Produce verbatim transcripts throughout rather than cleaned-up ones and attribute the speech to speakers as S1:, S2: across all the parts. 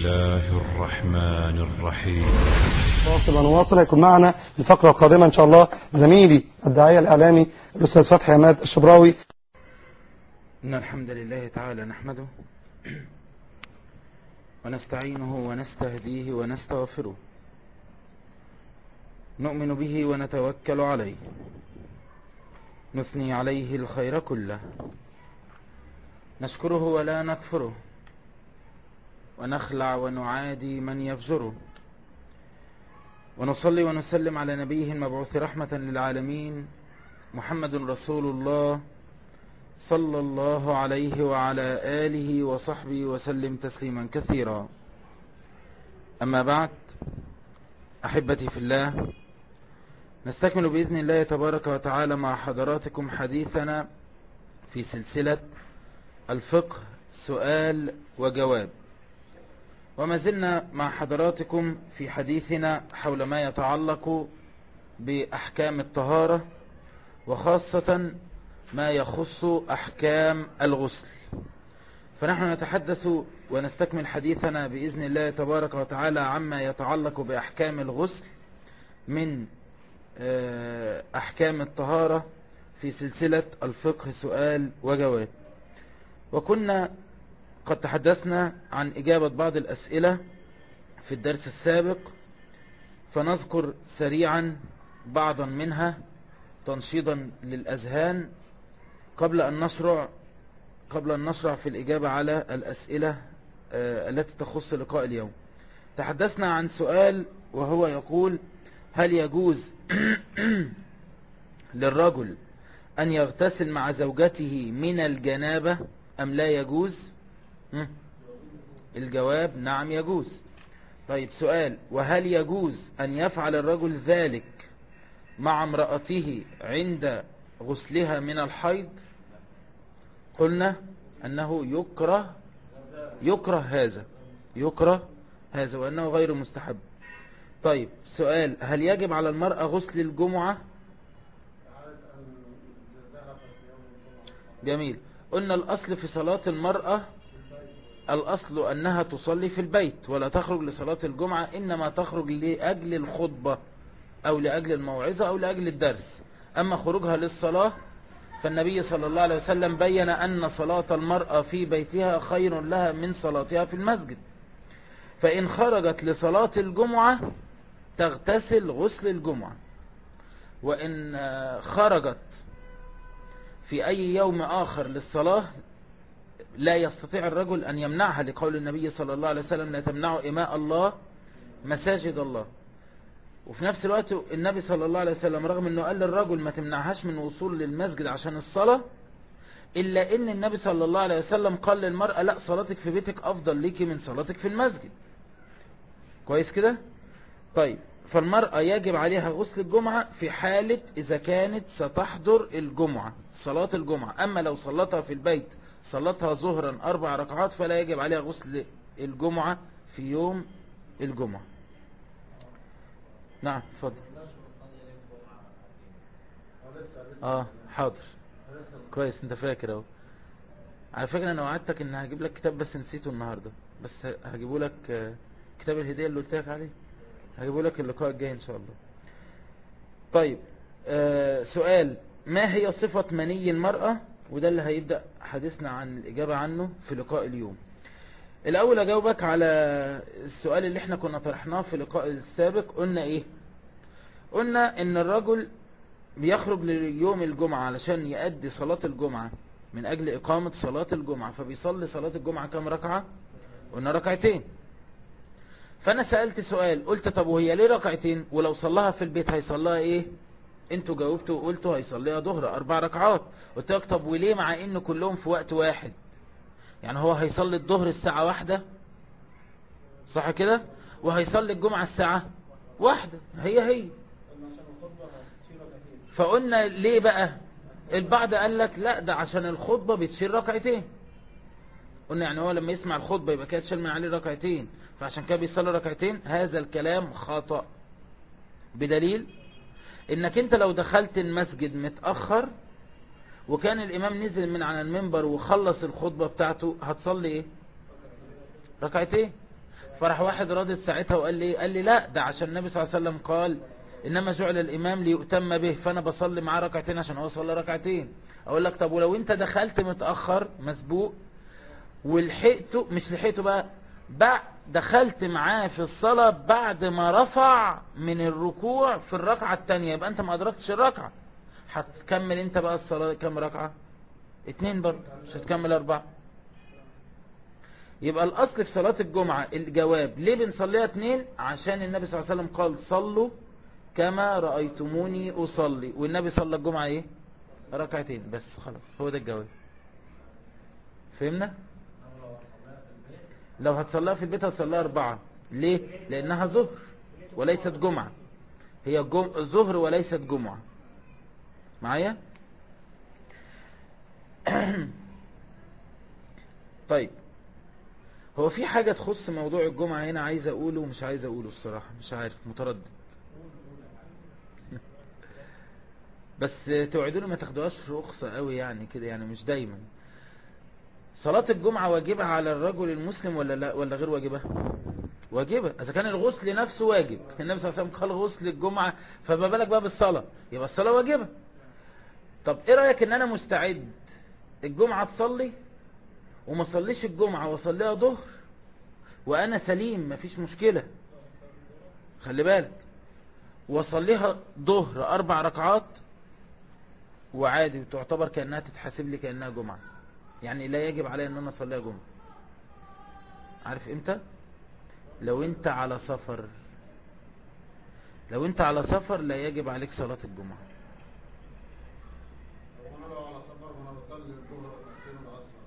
S1: الله الرحمن الرحيم.
S2: واصل ونواصل. هيكون معنا الفقرة القادمة إن شاء الله زميلي الداعية الإعلامي الأستاذ فتحي عماد الشبراوي.
S3: إن الحمد لله تعالى نحمده ونستعينه ونستهديه ونستغفره، نؤمن به ونتوكل عليه، نثني عليه الخير كله، نشكره ولا نكفره، ونخلع ونعادي من يفجره، ونصلي ونسلم على نبيه المبعوث رحمة للعالمين محمد رسول الله صلى الله عليه وعلى آله وصحبه وسلم تسليما كثيرا. أما بعد، أحبتي في الله، نستكمل بإذن الله تبارك وتعالى مع حضراتكم حديثنا في سلسلة الفقه سؤال وجواب، وما زلنا مع حضراتكم في حديثنا حول ما يتعلق بأحكام الطهارة، وخاصة ما يخص أحكام الغسل. فنحن نتحدث ونستكمل حديثنا بإذن الله تبارك وتعالى عما يتعلق بأحكام الغسل من أحكام الطهارة في سلسلة الفقه سؤال وجواب. وكنا قد تحدثنا عن إجابة بعض الأسئلة في الدرس السابق، فنذكر سريعا بعضا منها تنشيطا للأذهان قبل أن نشرع قبل أن نشرع في الإجابة على الأسئلة التي تخص لقاء اليوم. تحدثنا عن سؤال وهو يقول: هل يجوز للرجل أن يغتسل مع زوجته من الجنابة أم لا يجوز؟ الجواب: نعم يجوز. طيب، سؤال: وهل يجوز أن يفعل الرجل ذلك مع امرأته عند غسلها من الحيض؟ قلنا أنه يكره يكره هذا يكره هذا وأنه غير مستحب. طيب، سؤال: هل يجب على المرأة غسل الجمعة؟ جميل. قلنا الأصل في صلاة المرأة، الأصل أنها تصلي في البيت ولا تخرج لصلاة الجمعة، إنما تخرج لأجل الخطبة أو لأجل الموعظة أو لأجل الدرس. أما خروجها للصلاة فالنبي صلى الله عليه وسلم بين أن صلاة المرأة في بيتها خير لها من صلاتها في المسجد. فإن خرجت لصلاة الجمعة تغتسل غسل الجمعة، وإن خرجت في أي يوم آخر للصلاة لا يستطيع الرجل أن يمنعها، لقول النبي صلى الله عليه وسلم: لا تمنعوا إماء الله مساجد الله. وفي نفس الوقت النبي صلى الله عليه وسلم رغم أنه قال للرجل ما تمنعهاش من وصول للمسجد عشان الصلاة، إلا أن النبي صلى الله عليه وسلم قال للمرأة: لا، صلاتك في بيتك أفضل ليكي من صلاتك في المسجد. كويس كده؟ طيب، فالمرأة يجب عليها غسل الجمعة في حالة إذا كانت ستحضر الجمعة صلاة الجمعة. أما لو صلتها في البيت صلتها ظهرا أربع ركعات فلا يجب عليها غسل الجمعة في يوم الجمعة. نعم، اتفضل. اه حاضر، كويس انت فاكر اهو. على فكرة انا وعدتك ان هجيب لك كتاب بس نسيته النهاردة، بس هجيبه لك كتاب الهدية اللي قلت لك عليه، هجيبه لك اللقاء الجاي ان شاء الله. طيب، آه سؤال: ما هي صفة مني المرأة؟ وده اللي هيبدأ حديثنا عن الإجابة عنه في لقاء اليوم. الأول أجاوبك على السؤال اللي احنا كنا طرحناه في اللقاء السابق. قلنا إيه؟ قلنا إن الرجل بيخرج ليوم الجمعة علشان يؤدي صلاة الجمعة من أجل إقامة صلاة الجمعة، فبيصلي صلاة الجمعة كم ركعة؟ قلنا ركعتين. فأنا سألت سؤال، قلت: طب وهي ليه ركعتين؟ ولو صلاها في البيت هيصليها إيه؟ انتوا جاوبتوا وقلتوا هيصليها ظهر أربع ركعات. قلت لك: طب وليه مع إن كلهم في وقت واحد؟ يعني هو هيصلي الظهر الساعة واحدة، صح كده؟ وهيصلي الجمعة الساعة واحدة، هي هي. فقلنا ليه بقى؟ البعض قال لك لا، ده عشان الخطبة بتشيل ركعتين. قلنا يعني هو لما يسمع الخطبة يبقى كده تشيل من عليه ركعتين، فعشان كده بيصلي ركعتين. هذا الكلام خطأ، بدليل انك انت لو دخلت المسجد متأخر وكان الامام نزل من على المنبر وخلص الخطبة بتاعته، هتصلي ايه؟ ركعتين. فرح واحد رادد ساعتها وقال لي قال لي لا ده عشان النبي صلى الله عليه وسلم قال انما جعل الامام ليؤتم به، فانا بصلي معاه ركعتين عشان هو صلى ركعتين. اقول لك طب ولو انت دخلت متأخر مسبوق ولحقته، مش لحقته بقى بعد دخلت معاه في الصلاة بعد ما رفع من الركوع في الركعة التانية، يبقى انت ما ادركتش الركعة، هتكمل انت بقى الصلاة كم ركعة؟ اتنين برضه، مش هتكمل اربعة. يبقى الاصل في صلاة الجمعة الجواب ليه بنصليها اتنين؟ عشان النبي صلى الله عليه وسلم قال صلوا كما رأيتموني اصلي، والنبي صلى الجمعة ايه؟ ركعتين بس، خلاص هو ده الجواب. فهمنا؟ لو هتصليها في البيت هتصليها اربعة. ليه؟ لانها ظهر وليست جمعة، هي جم... ظهر وليست جمعة. معايا؟ طيب هو في حاجة تخص موضوع الجمعة هنا عايز اقوله ومش عايز اقوله الصراحة، مش عارف، متردد. بس توعدوني ما تاخدوهاش رخصة قوي يعني كده، يعني مش دايما. صلاة الجمعة واجبة على الرجل المسلم ولا لا، ولا غير واجبة؟ واجبة. اذا كان الغسل نفسه واجب، النبي صلى الله عليه وسلم قال غسل الجمعة، فما بالك بقى بالصلاة، يبقى الصلاة واجبة. طب ايه رأيك ان انا مستعد الجمعة تصلي وما صليش الجمعة واصليها ظهر وانا سليم مفيش مشكلة، خلي بالك، واصليها ظهر اربع ركعات وعادي تعتبر كأنها تتحسب لي كأنها جمعة، يعني لا يجب علي ان انا اصليها جمعة. عارف امتى؟ لو انت على سفر، لو انت على سفر لا يجب عليك صلاة الجمعة.
S4: وانا لو على سفر وانا بصلي الظهر ركعتين والعصر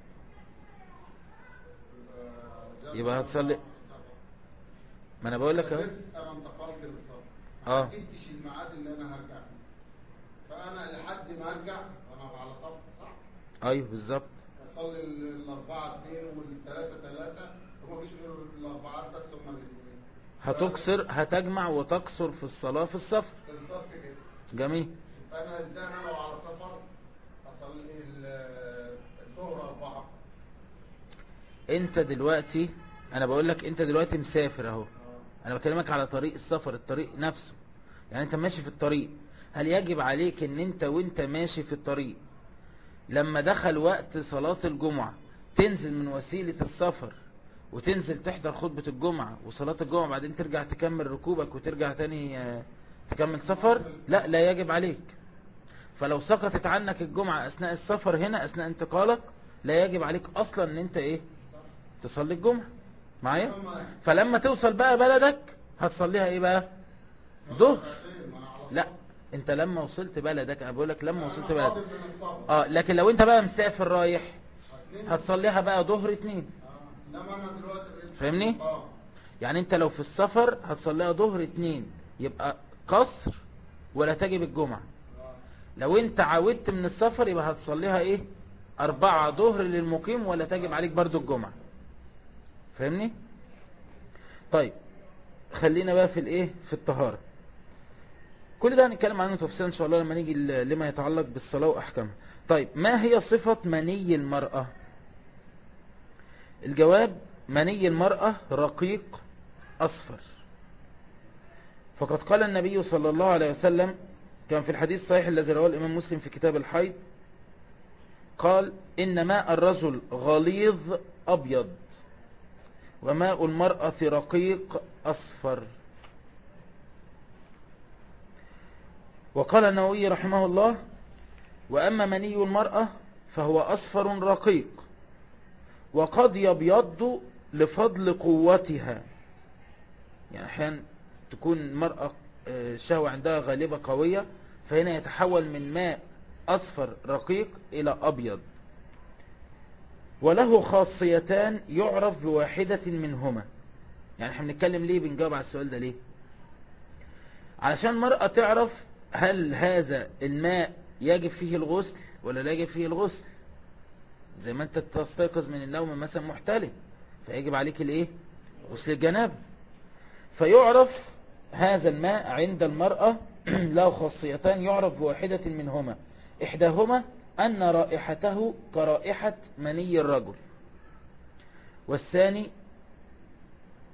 S3: يبقى هتصلي، ما انا بقول لك اهو،
S4: انا انتقلت للسفر
S3: اه
S4: ما جبتش الميعاد اللي انا هرجع فيه، فانا لحد ما ارجع وانا على سفر صح؟
S3: ايوه بالظبط.
S4: اصلي الاربعه اثنين والثلاثه ثلاثه، وما فيش غير الاربعات بس هم الاثنين.
S3: هتكسر، هتجمع وتكسر في الصلاة في السفر.
S4: بالظبط كده.
S3: جميل.
S4: فانا ازاي انا لو على سفر اصلي الظهر اربعه؟
S3: انت دلوقتي، انا بقول لك انت دلوقتي مسافر اهو، انا بكلمك على طريق السفر، الطريق نفسه، يعني انت ماشي في الطريق، هل يجب عليك ان انت وانت ماشي في الطريق لما دخل وقت صلاة الجمعة تنزل من وسيلة السفر وتنزل تحضر خطبة الجمعة وصلاة الجمعة بعدين ترجع تكمل ركوبك وترجع تاني تكمل سفر؟ لا، لا يجب عليك. فلو سقطت عنك الجمعة اثناء السفر هنا اثناء انتقالك لا يجب عليك اصلا ان انت ايه تصلي الجمعة. معايا؟ فلما توصل بقى بلدك هتصليها ايه بقى؟ ظهر. لا انت لما وصلت بلدك، انا بقول لك لما وصلت بلدك اه، لكن لو انت بقى مسافر رايح هتصليها بقى ظهر اتنين. فاهمني؟ يعني انت لو في السفر هتصليها ظهر اتنين يبقى قصر ولا تجب الجمعة. لو انت عودت من السفر يبقى هتصليها ايه؟ اربعة ظهر للمقيم ولا تجب عليك برضو الجمعة. فاهمني؟ طيب خلينا بقى في الايه، في الطهارة. كل ده هنتكلم عنه تفصيلا ان شاء الله لما نيجي لما يتعلق بالصلاة واحكامها. طيب ما هي صفة مني المرأة؟ الجواب مني المرأة رقيق اصفر، فقد قال النبي صلى الله عليه وسلم كان في الحديث الصحيح الذي رواه الامام مسلم في كتاب الحيض، قال ان ماء الرجل غليظ ابيض وماء المرأة رقيق اصفر. وقال النووي رحمه الله وأما مني المرأة فهو أصفر رقيق وقد يبيض لفضل قوتها، يعني أحيانا تكون المرأة الشهوة عندها غالبة قوية، فهنا يتحول من ماء أصفر رقيق إلى أبيض. وله خاصيتان يعرف بواحدة منهما. يعني احنا بنتكلم ليه، بنجاوب على السؤال ده ليه؟ علشان المرأة تعرف هل هذا الماء يجب فيه الغسل ولا لا يجب فيه الغسل. زي ما انت تستيقظ من النوم مثلا محتلم فيجب عليك الايه، غسل الجنابة. فيعرف هذا الماء عند المرأة له خاصيتان يعرف بواحدة منهما، احداهما ان رائحته كرائحة مني الرجل، والثاني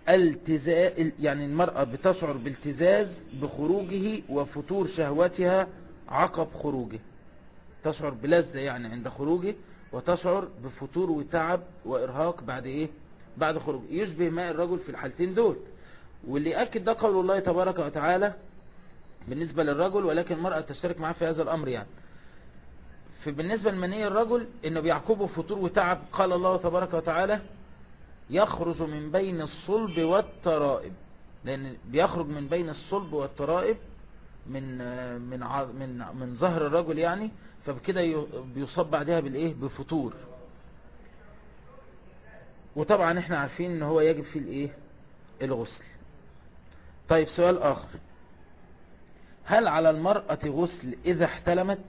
S3: التزاز، يعني المرأة بتشعر بالتزاز بخروجه وفتور شهوتها عقب خروجه، تشعر بلذة يعني عند خروجه، وتشعر بفتور وتعب وإرهاق بعد إيه بعد خروجه، يشبه ماء الرجل في الحالتين دول. واللي أكد ده قول الله تبارك وتعالى بالنسبة للرجل، ولكن المرأة تشترك معاه في هذا الأمر. يعني فبالنسبة لمني الرجل إنه بيعقبه فتور وتعب، قال الله تبارك وتعالى يخرج من بين الصلب والترائب، لأن بيخرج من بين الصلب والترائب من من من من ظهر الرجل يعني، فبكده بيصاب بعدها بالايه بفتور. وطبعا احنا عارفين ان هو يجب فيه الايه الغسل. طيب سؤال اخر، هل على المرأة غسل اذا احتلمت؟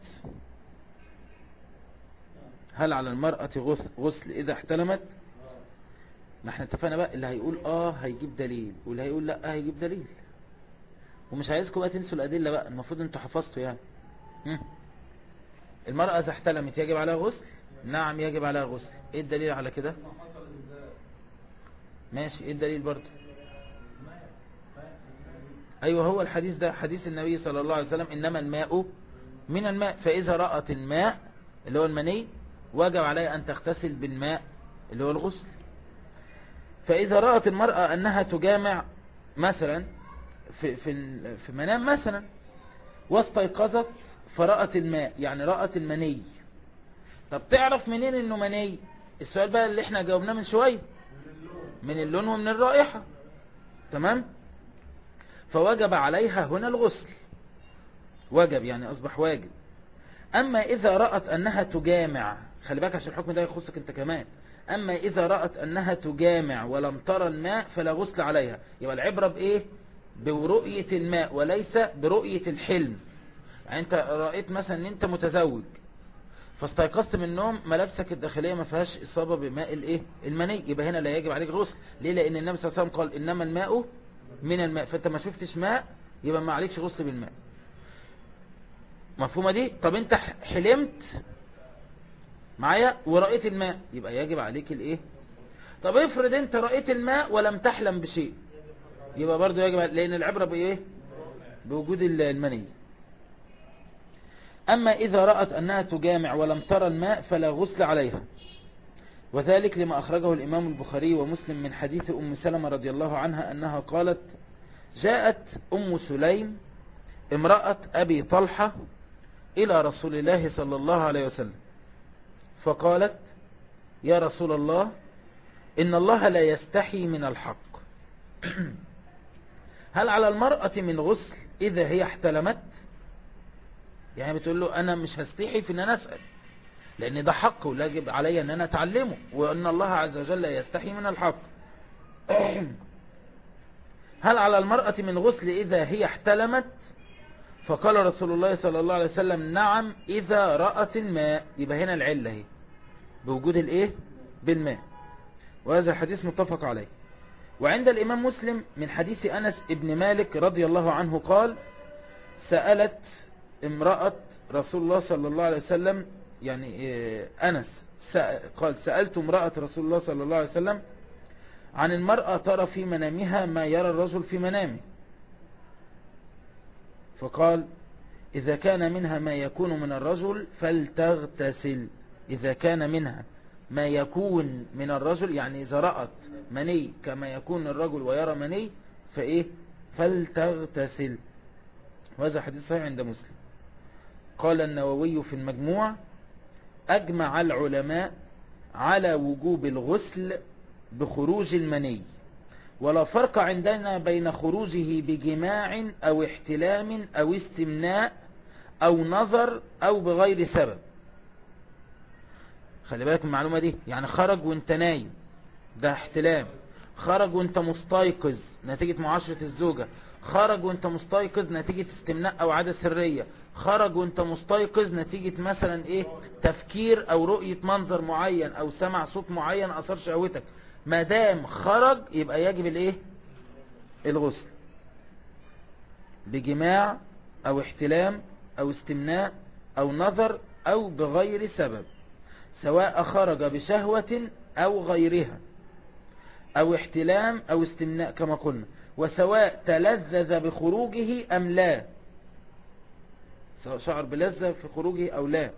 S3: هل على المرأة غسل, غسل اذا احتلمت؟ ما احنا اتفقنا بقى، اللي هيقول اه هيجيب دليل، واللي هيقول لا هيجيب دليل. ومش عايزكم بقى تنسوا الادلة بقى، المفروض انتوا حفظتوا يعني. هم. المرأة اذا احتلمت يجب عليها غسل؟ نعم يجب عليها غسل. ايه الدليل على كده؟ ماشي، ايه الدليل برضه؟ ايوه هو الحديث ده حديث النبي صلى الله عليه وسلم انما الماء من الماء، فاذا رأت الماء اللي هو المني وجب عليها ان تغتسل بالماء اللي هو الغسل. فاذا رأت المرأة انها تجامع مثلا في في في منام مثلا، واستيقظت فرأت الماء، يعني رأت المني، طب تعرف منين انه مني؟ السؤال بقى اللي احنا جاوبناه من شوية، من اللون ومن الرائحة، تمام؟ فوجب عليها هنا الغسل، وجب يعني اصبح واجب. اما اذا رأت انها تجامع، خلي بالك عشان الحكم ده يخصك انت كمان، اما اذا رأت انها تجامع ولم ترى الماء فلا غسل عليها. يبقى العبرة بايه؟ برؤية الماء وليس برؤية الحلم. يعني انت رأيت مثلا ان انت متزوج فاستيقظت من النوم ملابسك الداخلية ما فيهاش اصابة بماء الايه المني، يبقى هنا لا يجب عليك غسل. ليه؟ لان النبي صلى الله عليه وسلم قال انما الماء من الماء، فانت ما شفتش ماء يبقى ما عليكش غسل بالماء. مفهومة دي؟ طب انت حلمت معايا ورأيت الماء يبقى يجب عليك الايه. طب افرض انت رأيت الماء ولم تحلم بشيء، يبقى برضو يجب، لان العبرة بايه؟ بوجود المني. اما اذا رأت انها تجامع ولم ترى الماء فلا غسل عليها، وذلك لما اخرجه الامام البخاري ومسلم من حديث ام سلمة رضي الله عنها انها قالت جاءت ام سليم امرأة ابي طلحة الى رسول الله صلى الله عليه وسلم فقالت يا رسول الله ان الله لا يستحي من الحق، هل على المرأة من غسل اذا هي احتلمت؟ يعني بتقول له انا مش هستحي في ان انا اسأل، لان ده حق ولاجب علي ان انا اتعلمه، وان الله عز وجل لا يستحي من الحق. هل على المرأة من غسل اذا هي احتلمت؟ فقال رسول الله صلى الله عليه وسلم نعم اذا رأت الماء. يبقى هنا العلة هي بوجود الايه بالماء، وهذا الحديث متفق عليه. وعند الامام مسلم من حديث انس ابن مالك رضي الله عنه قال سألت امرأة رسول الله صلى الله عليه وسلم، يعني انس قال سألت امرأة رسول الله صلى الله عليه وسلم عن المرأة ترى في منامها ما يرى الرجل في منامه، فقال إذا كان منها ما يكون من الرجل فلتغتسل. إذا كان منها ما يكون من الرجل، يعني إذا رأت مني كما يكون الرجل ويرى مني فإيه فلتغتسل. وهذا حديث صحيح عند مسلم. قال النووي في المجموع أجمع العلماء على وجوب الغسل بخروج المني، ولا فرق عندنا بين خروجه بجماع أو احتلام أو استمناء أو نظر أو بغير سبب. خلي بالك من المعلومة دي، يعني خرج وانت نايم ده احتلام، خرج وانت مستيقظ نتيجة معاشرة الزوجة، خرج وانت مستيقظ نتيجة استمناء أو عادة سرية، خرج وانت مستيقظ نتيجة مثلا ايه تفكير أو رؤية منظر معين أو سمع صوت معين أثار شهوتك. ما دام خرج يبقى يجب الايه الغسل بجماع او احتلام او استمناء او نظر او بغير سبب، سواء خرج بشهوة او غيرها. أو احتلام أو استمناء كما قلنا، وسواء تلذذ بخروجه أم لا، سواء شعر بلذة في خروجه أو لا،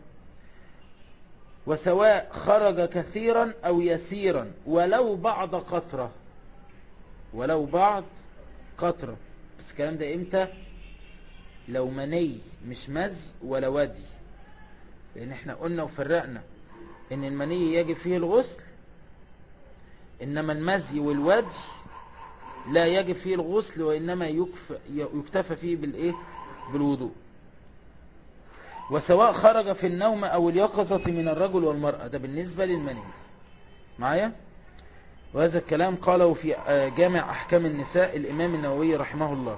S3: وسواء خرج كثيرا أو يسيرا ولو بعض قطرة، ولو بعض قطرة. بس الكلام ده امتى؟ لو مني مش مز ولا ودي، لأن احنا قلنا وفرقنا ان المني يجب فيه الغسل، انما المزي والودي لا يجب فيه الغسل، وإنما يكف يكتفى فيه بالإيه؟ بالوضوء. وسواء خرج في النوم أو اليقظة من الرجل والمرأة، ده بالنسبة للمني معايا. وهذا الكلام قاله في جامع أحكام النساء الإمام النووي رحمه الله.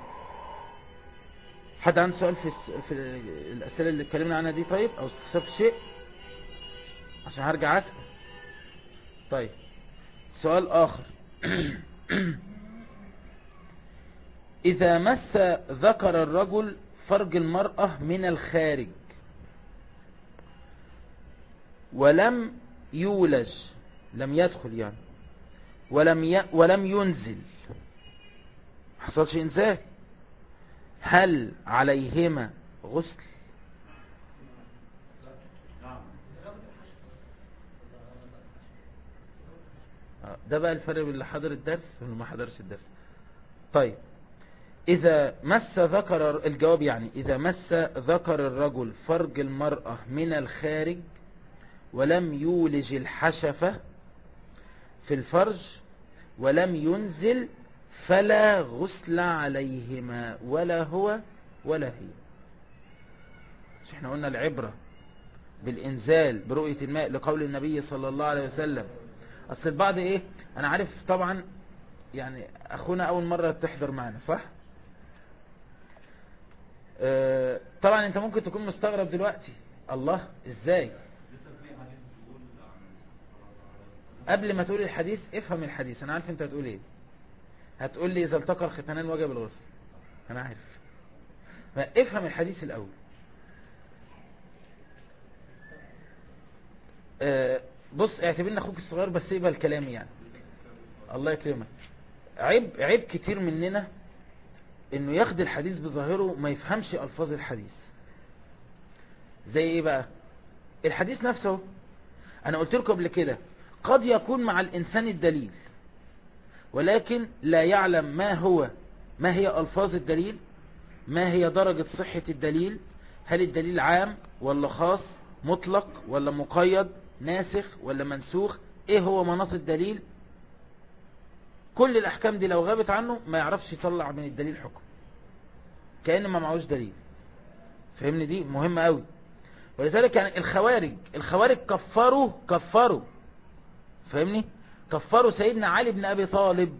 S3: حد عنده سؤال في, في الأسئلة اللي اتكلمنا عنها دي؟ طيب، أو استفسار شيء عشان هرجع أسأل. طيب، سؤال آخر. إذا مس ذكر الرجل فرج المرأة من الخارج ولم يولج، لم يدخل يعني، ولم ي... ولم ينزل، حصلش إنزال، هل عليهما غسل؟ ده بقى الفرق بين اللي حضر الدرس واللي ما حضرش الدرس. طيب، إذا مس ذكر، الجواب يعني إذا مس ذكر الرجل فرج المرأة من الخارج ولم يولج الحشفة في الفرج ولم ينزل فلا غسل عليهما، ولا هو ولا هي. مش احنا قلنا العبرة بالإنزال برؤية الماء لقول النبي صلى الله عليه وسلم. أصل البعض إيه، أنا عارف طبعا يعني أخونا أول مرة تحضر معنا صح؟ اه طبعا أنت ممكن تكون مستغرب دلوقتي، الله إزاي؟ قبل ما تقول الحديث افهم الحديث. أنا عارف أنت هتقول إيه، هتقول لي إذا التقى الختانان وجب الغسل، أنا عارف. فافهم الحديث الأول. اه بص، اعتبرنا أخوك الصغير بس يبقى الكلام يعني. الله يكرمك. عيب عيب كتير مننا انه ياخد الحديث بظاهره ما يفهمش الفاظ الحديث. زي ايه بقى؟ الحديث نفسه انا قلت لكم قبل كده قد يكون مع الانسان الدليل ولكن لا يعلم ما هو ما هي الفاظ الدليل، ما هي درجة صحة الدليل، هل الدليل عام ولا خاص، مطلق ولا مقيد، ناسخ ولا منسوخ، ايه هو مناط الدليل. كل الأحكام دي لو غابت عنه ما يعرفش يطلع من الدليل حكم، كأنه ما معهوش دليل. فهمني؟ دي مهمة قوي. ولذلك يعني الخوارج الخوارج كفروا كفروا فهمني كفروا سيدنا علي بن أبي طالب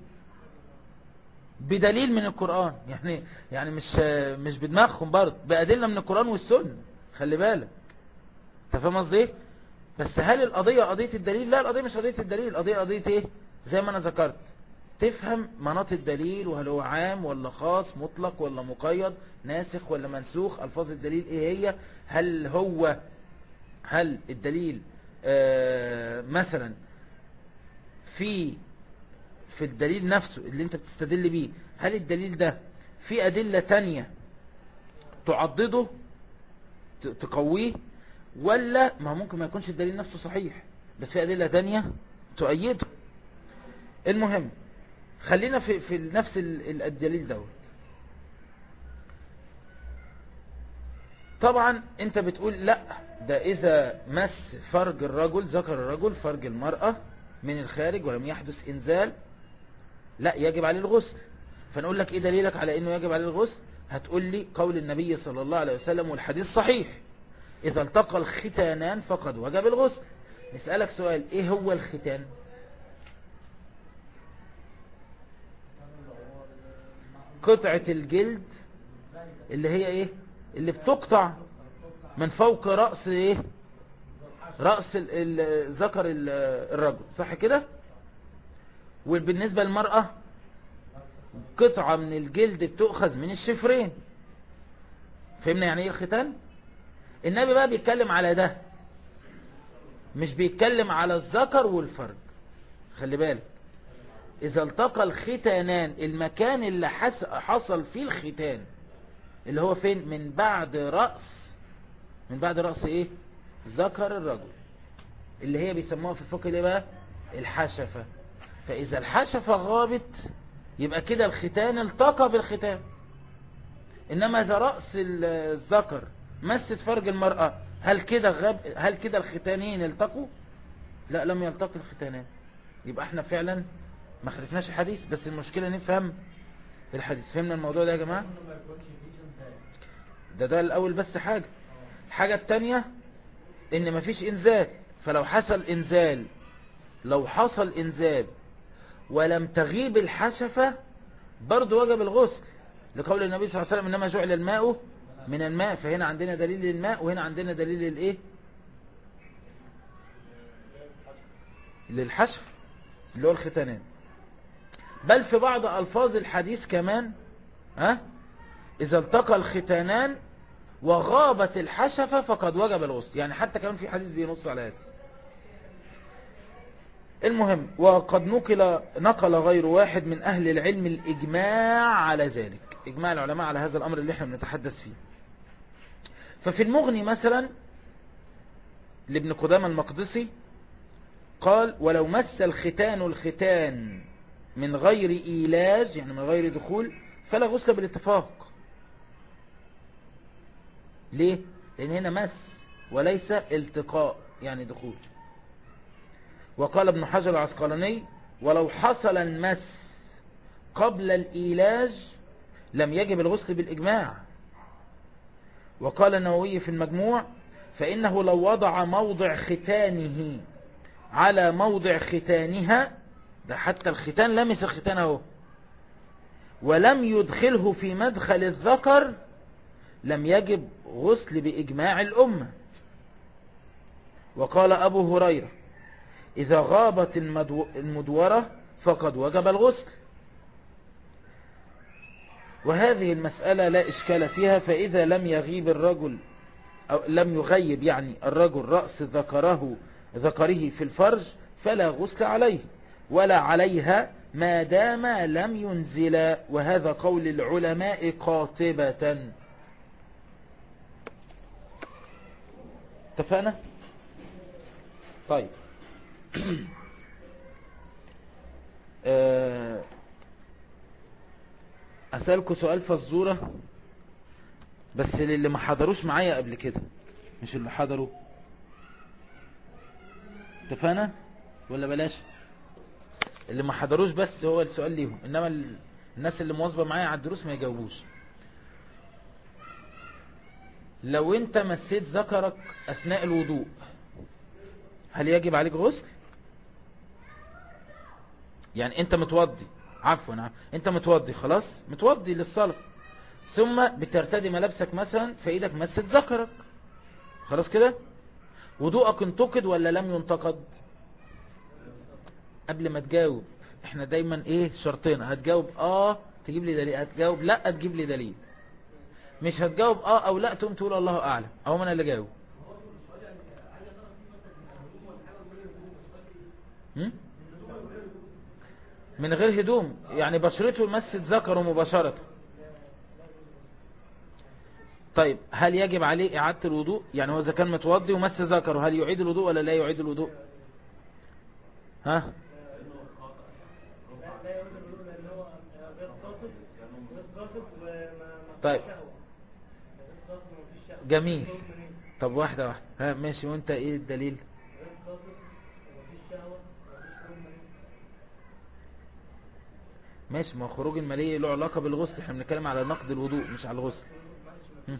S3: بدليل من القرآن، يعني يعني مش مش بدماغهم برضه، بأدلة من القرآن والسنة. خلي بالك، انت فاهم قصدي ايه؟ بس هل القضية قضية الدليل؟ لا، القضية مش قضية الدليل، القضية قضية ايه؟ زي ما انا ذكرت، تفهم مناط الدليل، وهل هو عام ولا خاص، مطلق ولا مقيد، ناسخ ولا منسوخ، الفاظ الدليل ايه هي، هل هو هل الدليل آه مثلا في في الدليل نفسه اللي انت بتستدل بيه، هل الدليل ده في ادلة تانية تعضده تقويه، ولا ما ممكن ما يكونش الدليل نفسه صحيح بس في ادلة تانية تؤيده. المهم خلينا في في نفس الدليل دوت. طبعا انت بتقول لا، ده اذا مس فرج الرجل ذكر الرجل فرج المرأة من الخارج ولم يحدث انزال لا يجب عليه الغسل. فنقول لك ايه دليلك على انه يجب عليه الغسل؟ هتقول لي قول النبي صلى الله عليه وسلم والحديث صحيح، اذا التقى الختانان فقد وجب الغسل. نسألك سؤال، ايه هو الختان؟ قطعة الجلد اللي هي ايه، اللي بتقطع من فوق رأس ايه، رأس ذكر الرجل، صح كده؟ وبالنسبة للمرأة قطعة من الجلد بتؤخذ من الشفرين. فهمنا يعني ايه الختان؟ النبي بقى بيتكلم على ده، مش بيتكلم على الذكر والفرج. خلي بالك، إذا التقى الختانان، المكان اللي حصل فيه الختان اللي هو فين؟ من بعد رأس، من بعد رأس ايه؟ ذكر الرجل، اللي هي بيسموها في الفقه ايه بقى؟ الحشفة. فإذا الحشفة غابت يبقى كده الختان التقى بالختان. إنما إذا رأس الذكر مست فرج المرأة، هل كده غاب؟ هل كده الختانين التقوا؟ لا، لم يلتقي الختانان. يبقى احنا فعلا ما خلفناش الحديث، بس المشكلة نفهم الحديث. فهمنا الموضوع ده يا جماعة؟ ده ده الأول بس حاجة. الحاجة التانية إن مفيش إنزال. فلو حصل إنزال، لو حصل إنزال ولم تغيب الحشفة برضو وجب الغسل، لقول النبي صلى الله عليه وسلم إنما جعل الماء من الماء. فهنا عندنا دليل للماء، وهنا عندنا دليل للإيه؟ للحشف اللي هو الختانان. بل في بعض ألفاظ الحديث كمان ها إذا التقى الختانان وغابت الحشفة فقد وجب الغسل. يعني حتى كمان في حديث بينص على هذا. المهم، وقد نقل نقل غير واحد من أهل العلم الإجماع على ذلك، إجماع العلماء على هذا الأمر اللي احنا بنتحدث فيه. ففي المغني مثلا لابن قدامة المقدسي قال: ولو مس الختان الختان من غير إيلاج، يعني من غير دخول، فلا غسل بالاتفاق. ليه؟ لأن هنا مس وليس التقاء يعني دخول. وقال ابن حجر العسقلاني: ولو حصل المس قبل الإيلاج لم يجب الغسل بالإجماع. وقال النووي في المجموع: فإنه لو وضع موضع ختانه على موضع ختانها، ده حتى الختان لمس الختان اهو، ولم يدخله في مدخل الذكر لم يجب غسل بإجماع الأمة. وقال أبو هريرة: إذا غابت المدورة فقد وجب الغسل. وهذه المسألة لا إشكال فيها، فإذا لم يغيب الرجل أو لم يغيب يعني الرجل رأس ذكره ذكره في الفرج فلا غسل عليه ولا عليها ما دام لم ينزل. وهذا قول العلماء قاطبة. اتفقنا؟ طيب. أسألكم سؤال فزورة بس للي ما حضروش معايا قبل كده، مش اللي حضروا. اتفقنا ولا بلاش؟ اللي ما حضروش بس هو السؤال ليهم، انما الناس اللي مواظبة معايا على الدروس ما يجاوبوش. لو انت مسيت ذكرك اثناء الوضوء هل يجب عليك غسل؟ يعني انت متوضي، عفوا عفوا انت متوضي خلاص، متوضي للصلاة، ثم بترتدي ملابسك مثلا فايدك مست ذكرك، خلاص كده وضوءك انتقد ولا لم ينتقد؟ قبل ما تجاوب احنا دايما ايه شرطين، هتجاوب اه تجيب لي دليل، هتجاوب لا تجيب لي دليل. مش هتجاوب اه او لا تقوم تقول الله اعلم او انا اللي جاوب. من غير هدوم يعني بشرته مست ذكره مباشرة. طيب هل يجب عليه إعادة الوضوء؟ يعني هو إذا كان متوضي ومس ذكره هل يعيد الوضوء ولا لا يعيد الوضوء؟ ها؟ طيب جميل. طب واحدة واحدة، ها ماشي. وانت ايه الدليل؟ ماشي، ما خروج المالية له علاقة بالغسل، احنا بنتكلم على نقد الوضوء مش على الغسل. م.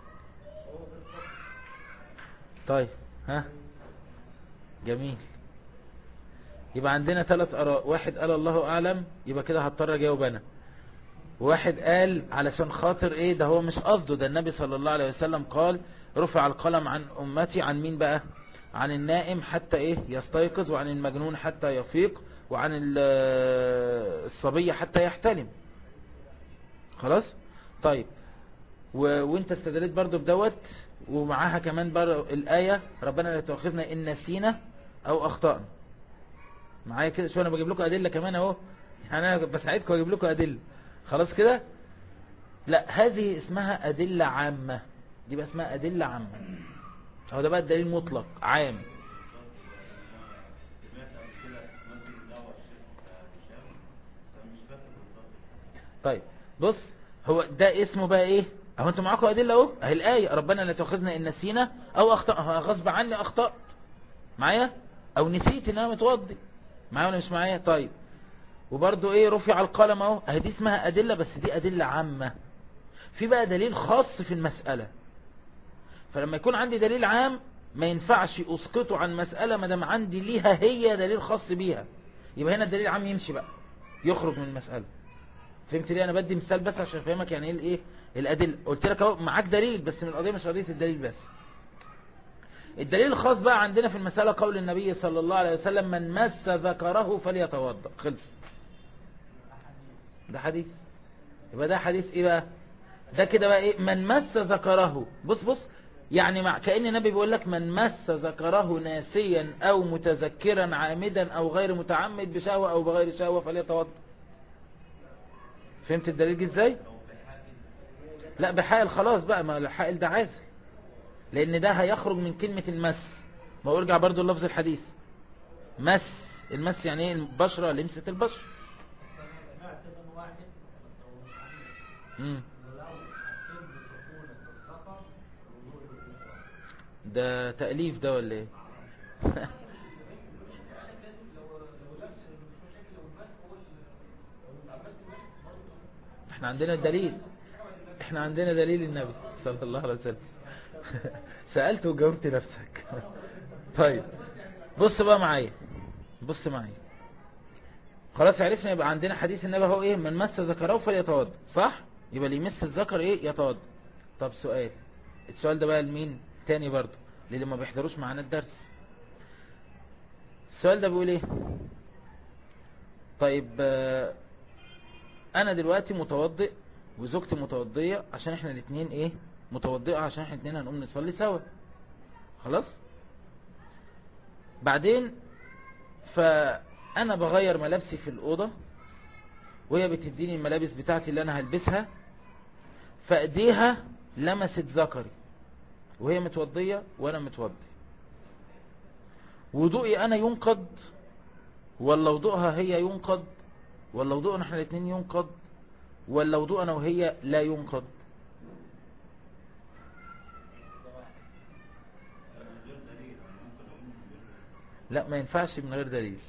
S3: طيب ها جميل. يبقى عندنا ثلاث آراء، واحد قال الله أعلم يبقى كده هضطر اجاوب انا، واحد قال علشان خاطر ايه ده هو مش قصده، ده النبي صلى الله عليه وسلم قال رفع القلم عن أمتي، عن مين بقى؟ عن النائم حتى ايه يستيقظ، وعن المجنون حتى يفيق، وعن الصبي حتى يحتلم. خلاص طيب و... وانت استدلت برضو بدوت، ومعاها كمان بر... الآية ربنا لا تؤاخذنا إن نسينا أو أخطأنا. معايا كده شو، أنا بجيب لكم أدلة كمان اهو يعني انا بساعدكم واجيب لكم ادله خلاص كده. لا هذه اسمها ادله عامه، دي بقى اسمها ادله عامه. هو ده بقى الدليل مطلق عام. طيب بص، هو ده اسمه بقى ايه؟ اهو انتوا معاكم ادله اهو، اهي الايه ربنا لا تاخذنا ان نسينا او اخطأنا، غصب عني اخطأت معايا او نسيت ان انا متوضي معايا ولا مش معايا؟ طيب وبرضو ايه رفع القلم اهو، اهي دي اسمها ادله، بس دي ادله عامه. في بقى دليل خاص في المساله، فلما يكون عندي دليل عام ما ينفعش اسقطه عن مساله ما دام عندي ليها هي دليل خاص بيها، يبقى هنا الدليل العام يمشي بقى يخرج من المساله. فهمت ليه؟ انا بدي مثال بس عشان افهمك يعني ايه الايه الادله. قلت لك اهو معاك دليل، بس من القضيه مش قضيه الدليل بس. الدليل الخاص بقى عندنا في المساله قول النبي صلى الله عليه وسلم من مس ذكره فليتوضا. خلص، ده حديث. يبقى ده حديث ايه بقى؟ ده كده بقى ايه؟ من مس ذكره. بص بص يعني مع كأن النبي بيقول لك من مس ذكره ناسيا او متذكرا عامدا او غير متعمد بشهوه او بغير شهوه فليتوضا. فهمت الدليل جه ازاي؟ لا بحائل خلاص بقى، ما الحائل ده عازل، لان ده هيخرج من كلمة المس. ما ارجع برضو اللفظ الحديث مس، المس يعني ايه؟ البشرة، لمسة البشرة. مم. ده تأليف ده ولا ايه؟ احنا عندنا الدليل، احنا عندنا دليل النبي صلى الله عليه وسلم. سألت وجاوبت نفسك. طيب بص بقى معايا، بص معايا، خلاص عرفنا يبقى عندنا حديث النبي هو ايه؟ من مس ذكره فليتوضا، صح؟ يبقى اللي يمس الذكر ايه؟ يتوضا. طب سؤال، السؤال ده بقى لمين تاني برضه؟ للي ما بيحضروش معانا الدرس. السؤال ده بيقول ايه؟ طيب انا دلوقتي متوضئ وزوجتي متوضية، عشان احنا الاثنين ايه؟ متوضئة عشان احنا الاثنين هنقوم نصلي سوا، خلاص؟ بعدين فانا بغير ملابسي في الأوضة وهي بتديني الملابس بتاعتي اللي انا هلبسها، فايديها لمست ذكري وهي متوضية وانا متوضي. وضوئي انا ينقض ولا وضوءها هي ينقض، ولا وضوءنا احنا الاثنين ينقض، ولا وضوءنا وهي لا ينقض؟ لا ما ينفعش من غير دليل.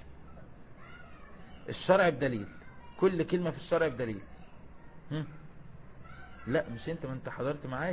S3: الشرع بدليل، كل كلمة في الشرع بدليل. هم؟ لا مش انت، ما انت حضرت معايا.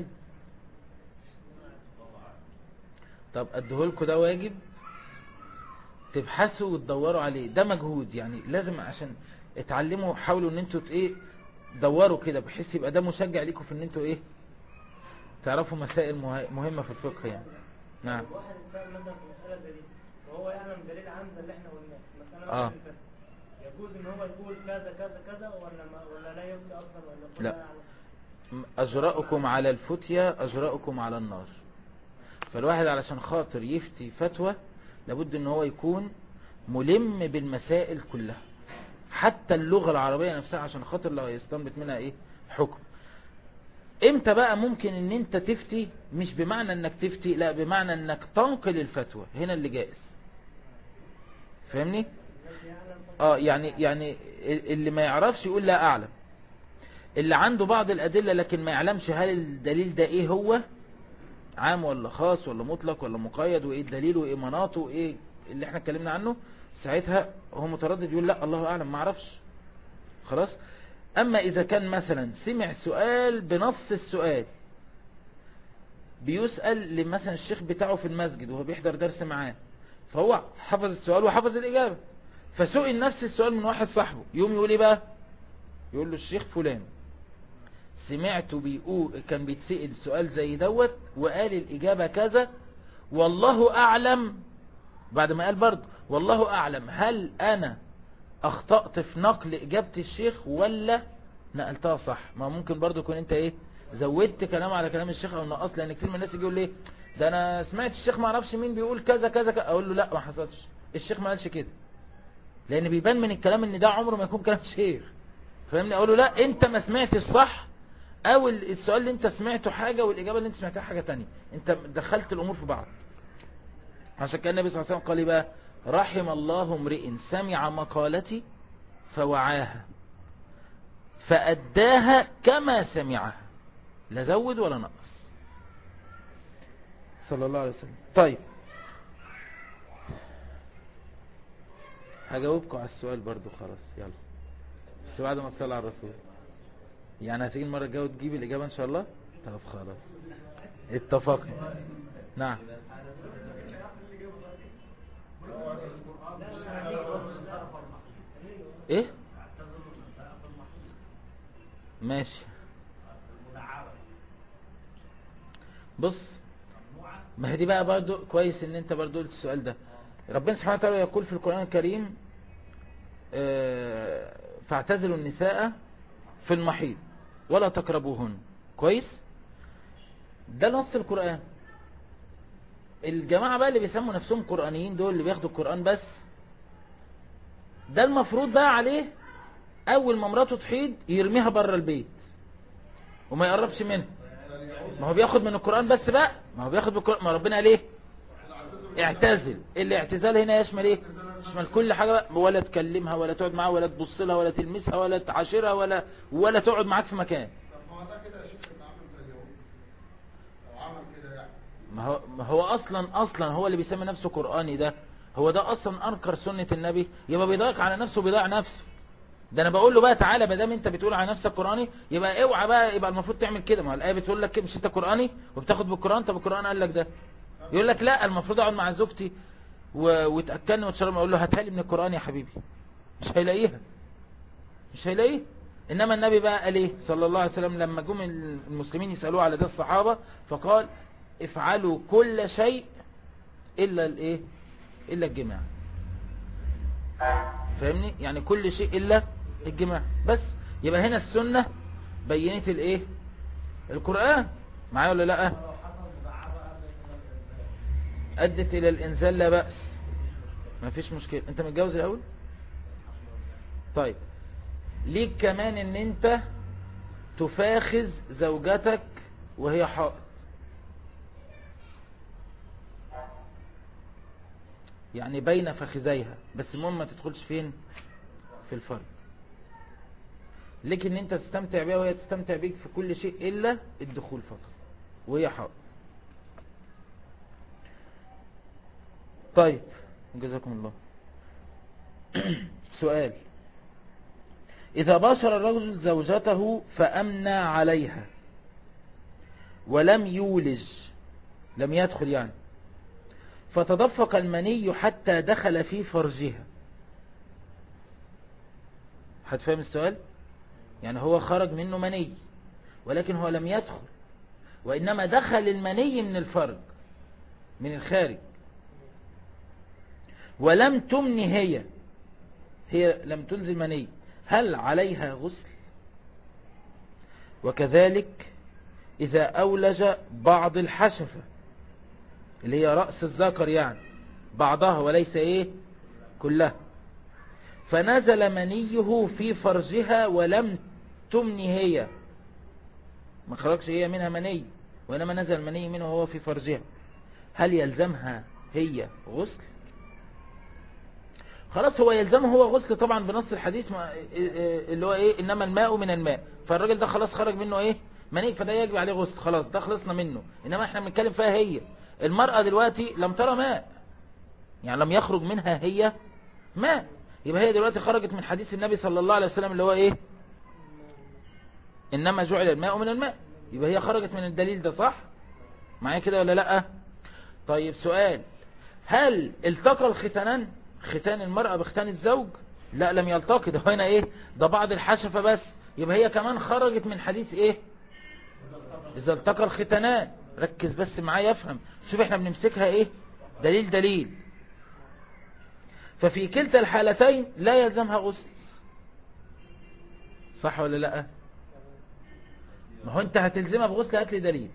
S3: طب اديهولكوا ده واجب تبحثوا وتدوروا عليه، ده مجهود يعني لازم عشان اتعلموا. حاولوا ان انتوا ايه دوروا كده بحيث يبقى ده مشجع ليكم في ان انتوا ايه تعرفوا مسائل مهمة في الفقه يعني. نعم.
S5: واحد انسان مثلا في مسألة دليل وهو يعلم دليل عام اللي احنا قلناه مثلا
S3: اه
S5: يجوز ان هو يقول كذا كذا كذا ولا ما ولا لا يفتي اصلا ولا
S3: لا؟ اجراؤكم على الفتية اجراؤكم على النار. فالواحد علشان خاطر يفتي فتوى لابد ان هو يكون ملم بالمسائل كلها، حتى اللغة العربية نفسها، عشان خاطر لو يستنبط منها ايه حكم. امتى بقى ممكن ان انت تفتي؟ مش بمعنى انك تفتي، لا بمعنى انك تنقل الفتوى، هنا اللي جائز. فاهمني؟ اه يعني يعني اللي ما يعرفش يقول لا اعلم، اللي عنده بعض الادلة لكن ما يعلمش هل الدليل ده ايه، هو عام ولا خاص ولا مطلق ولا مقيد، وايه الدليل وايه مناطه وايه اللي احنا اتكلمنا عنه، ساعتها هو متردد يقول لا الله اعلم ما اعرفش، خلاص. اما اذا كان مثلا سمع سؤال بنص السؤال بيسأل لمثلا الشيخ بتاعه في المسجد وهو بيحضر درس معاه، فهو حفظ السؤال وحفظ الاجابة، فسئل نفس السؤال من واحد صاحبه، يوم يقول ايه بقى؟ يقول له الشيخ فلان سمعته بيقول كان بيتسئل سؤال زي دوت وقال الإجابة كذا، والله أعلم. بعد ما قال برضه والله أعلم هل أنا أخطأت في نقل إجابة الشيخ ولا نقلتها صح؟ ما ممكن برضه يكون أنت إيه زودت كلام على كلام الشيخ أو نقص، لأن كتير من الناس يجي يقول ليه ده أنا سمعت الشيخ ما اعرفش مين بيقول كذا كذا كذا، أقول له لا ما حصلش، الشيخ ما قالش كده. لان بيبان من الكلام ان ده عمره ما يكون كلام شيخ. فاهمني؟ اقول له لا انت ما سمعتش صح، او السؤال اللي انت سمعته حاجة والاجابة اللي انت سمعتها حاجة تانية، انت دخلت الامور في بعض. عشان كان النبي صلى الله عليه وسلم قال بقى رحم الله امرئ سمع مقالتي فوعاها فأداها كما سمعها، لا زود ولا نقص، صلى الله عليه وسلم. طيب هجاوبكم على السؤال برضو خلاص، يلا بس بعد ما تصلي على الرسول. يعني هتيجي المرة الجاية تجيب الإجابة إن شاء الله؟ طب خلاص اتفقنا. نعم. ايه ماشي. بص ما هي دي بقى برضو كويس ان انت برضو قلت السؤال ده. ربنا سبحانه وتعالى يقول في القرآن الكريم اه فاعتزلوا النساء في المحيض ولا تقربوهن. كويس، ده نص القرآن. الجماعة بقى اللي بيسموا نفسهم قرآنيين دول اللي بياخدوا القرآن بس، ده المفروض بقى عليه اول ما مراته تحيض يرميها بره البيت وما يقربش منها. ما هو بياخد من القرآن بس بقى، ما هو بياخد بالقرآن. ما ربنا قال ايه؟ اعتزل. الاعتزال هنا يشمل ايه؟ يشمل كل حاجة بقى. ولا تكلمها ولا تقعد معاها ولا تبص لها ولا تلمسها ولا تعاشرها ولا ولا تقعد معاك في مكان. ما هو ما هو اصلا اصلا هو اللي بيسمي نفسه قرآني ده، هو ده اصلا انكر سنة النبي، يبقى بيضايق على نفسه وبيضيع نفسه. ده انا بقول له بقى تعالى، ما دام انت بتقول على نفسك قرآني يبقى اوعى بقى، يبقى المفروض تعمل كده. ما الايه بتقول لك مش انت قرآني وبتاخد بالقرآن؟ طب القرآن قال لك ده. يقول لك لا المفروض اقعد مع زوجتي و... وتاكلني وتشربني. اقول له هاتها لي من القرآن يا حبيبي، مش هيلاقيها، مش هيلاقيها. انما النبي بقى قال ايه صلى الله عليه وسلم لما جم المسلمين يسالوه على ده الصحابه، فقال افعلوا كل شيء الا الايه؟ الا الجماع. فاهمني؟ يعني كل شيء الا الجماع بس. يبقى هنا السنه بينت الايه؟ القرآن. معايا ولا لا؟ ادت الى الانزال لا بأس، ما فيش مشكله. انت متجوز الاول؟ طيب ليك كمان ان انت تفاخذ زوجتك وهي حائض. يعني بين فخذيها، بس المهم ما تدخلش فين؟ في الفرج. لكن انت تستمتع بها وهي تستمتع بيك في كل شيء الا الدخول فقط وهي حائض. طيب جزاكم الله. سؤال: إذا باشر الرجل زوجته فأمنى عليها ولم يولج، لم يدخل يعني، فتدفق المني حتى دخل في فرجها. هتفهم السؤال؟ يعني هو خرج منه مني ولكن هو لم يدخل، وإنما دخل المني من الفرج من الخارج، ولم تمن هي هي لم تنزل مني، هل عليها غسل؟ وكذلك إذا أولج بعض الحشفة اللي هي رأس الذكر، يعني بعضها وليس إيه كلها، فنزل منيه في فرجها ولم تمن هي، ما خرجش هي منها مني وإنما نزل مني منه هو في فرجها، هل يلزمها هي غسل؟ خلاص هو يلزمه هو غسل طبعا بنص الحديث اللي هو ايه انما الماء من الماء. فالراجل ده خلاص خرج منه ايه مني، فده يجب عليه غسل، خلاص ده خلصنا منه. انما احنا بنتكلم فيها هي المرأة دلوقتي لم ترى ماء، يعني لم يخرج منها هي ماء، يبقى هي دلوقتي خرجت من حديث النبي صلى الله عليه وسلم اللي هو ايه انما جعل الماء من الماء، يبقى هي خرجت من الدليل ده. صح معايا كده ولا لا؟ طيب سؤال: هل التقى الختانان، ختان المرأة بختان الزوج؟ لا لم يلتقي، ده هنا ايه ده بعض الحشفة بس، يبقى هي كمان خرجت من حديث ايه اذا التقى الختانان. ركز بس معايا افهم، شوف احنا بنمسكها ايه دليل دليل. ففي كلتا الحالتين لا يلزمها غسل، صح ولا لا؟ ما هو انت هتلزمها بغسل، هات لي دليل.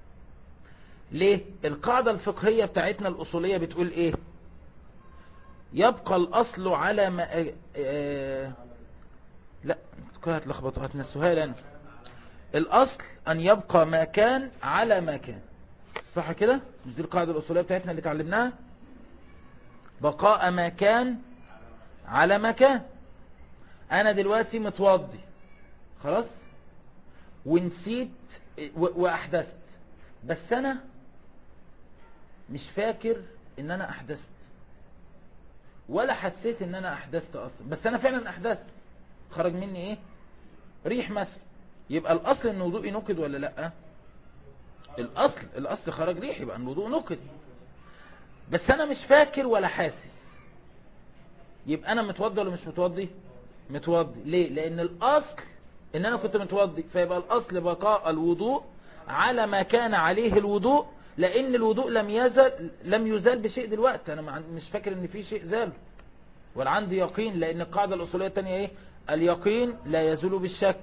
S3: ليه؟ القاعدة الفقهية بتاعتنا الأصولية بتقول ايه؟ يبقى الأصل على ما اه اه لا هتلخبطوا هتنسوها لنا. الأصل أن يبقى ما كان على ما كان، صح كده؟ مش دي القاعدة الأصولية بتاعتنا اللي تعلمناها؟ بقاء ما كان على ما كان. أنا دلوقتي متوضي خلاص ونسيت وأحدثت، بس أنا مش فاكر إن أنا أحدثت ولا حسيت إن أنا أحدثت أصلا، بس أنا فعلا أحدثت، خرج مني إيه؟ ريح مثلا. يبقى الأصل إن الوضوء ينقض ولا لأ؟ الأصل الأصل خرج ريح، يبقى الوضوء نقض، بس أنا مش فاكر ولا حاسس. يبقى أنا متوضي ولا مش متوضي؟ متوضي. ليه؟ لأن الأصل إن أنا كنت متوضي، فيبقى الأصل بقاء الوضوء على ما كان عليه الوضوء، لأن الوضوء لم يزل لم يزال بشيء دلوقتي، أنا مش فاكر إن في شيء زال ولا عندي يقين، لأن القاعدة الأصولية الثانية إيه؟ اليقين لا يزول بالشك.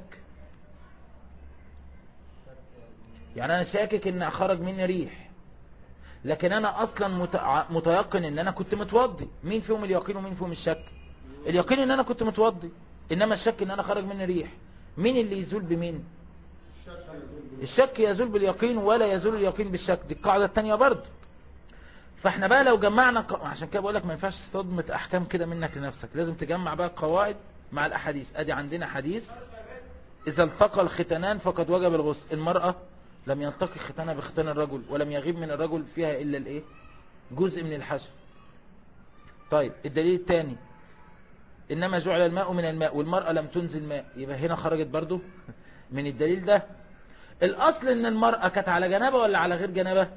S3: يعني أنا شاكك إن خرج مني ريح، لكن أنا أصلا متيقن إن أنا كنت متوضي. مين فيهم اليقين ومين فيهم الشك؟ اليقين إن أنا كنت متوضي، إنما الشك إن أنا خرج مني ريح. مين اللي يزول بمين؟ الشك يزول باليقين ولا يزول اليقين بالشك. دي القاعدة الثانية برضه. فاحنا بقى لو جمعنا ق... عشان كده بقول لك ما ينفعش صدمة أحكام كده منك لنفسك، لازم تجمع بقى القواعد مع الأحاديث. أدي عندنا حديث إذا التقى الختانان فقد وجب الغسل. المرأة لم يلتقي ختانها بختان الرجل ولم يغيب من الرجل فيها إلا الإيه؟ جزء من الحشو. طيب الدليل الثاني إنما جعل الماء من الماء والمرأة لم تنزل ماء، يبقى هنا خرجت برضو من الدليل ده. الأصل إن المرأة كانت على جنابة ولا على غير جنابة؟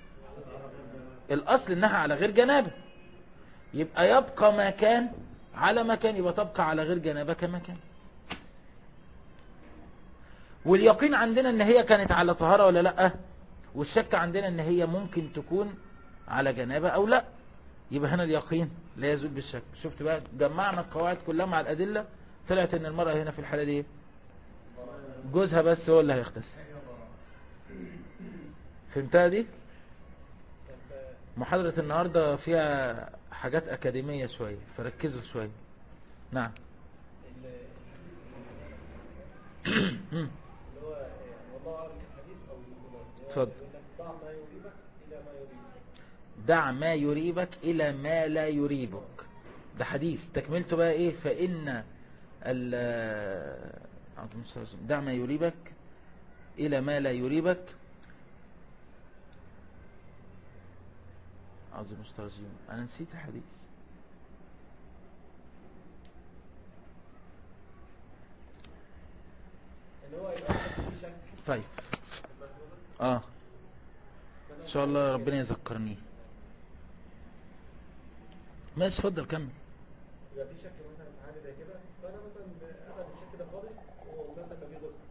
S3: الأصل إنها على غير جنابة، يبقى يبقى ما كان على ما كان، يبقى تبقى على غير جنابة كما كان. واليقين عندنا إن هي كانت على طهارة ولا لأ، والشك عندنا إن هي ممكن تكون على جنابة أو لأ، يبقى هنا اليقين لا يزول بالشك. شفت بقى جمعنا القواعد كلها مع الأدلة، طلعت إن المرأة هنا في الحالة دي جوزها بس هو اللي هيغتسل. فهمتها دي؟ محاضرة النهاردة فيها حاجات أكاديمية شوية، فركزوا شوية. نعم. اتفضل. دع ما يريبك إلى ما لا يريبك، ده حديث. تكملته بقى إيه؟ فإن دع ما يريبك إلى ما لا يريبك. عظيم مسترجم، أنا نسيت الحديث. طيب اه ان شاء الله ربنا يذكرني. ماشي اتفضل كمل.
S5: يبقى في شك مثلا في حاجه زي كده، فانا مثلا اخد الشك ده خالص ومثلا ما في غسل.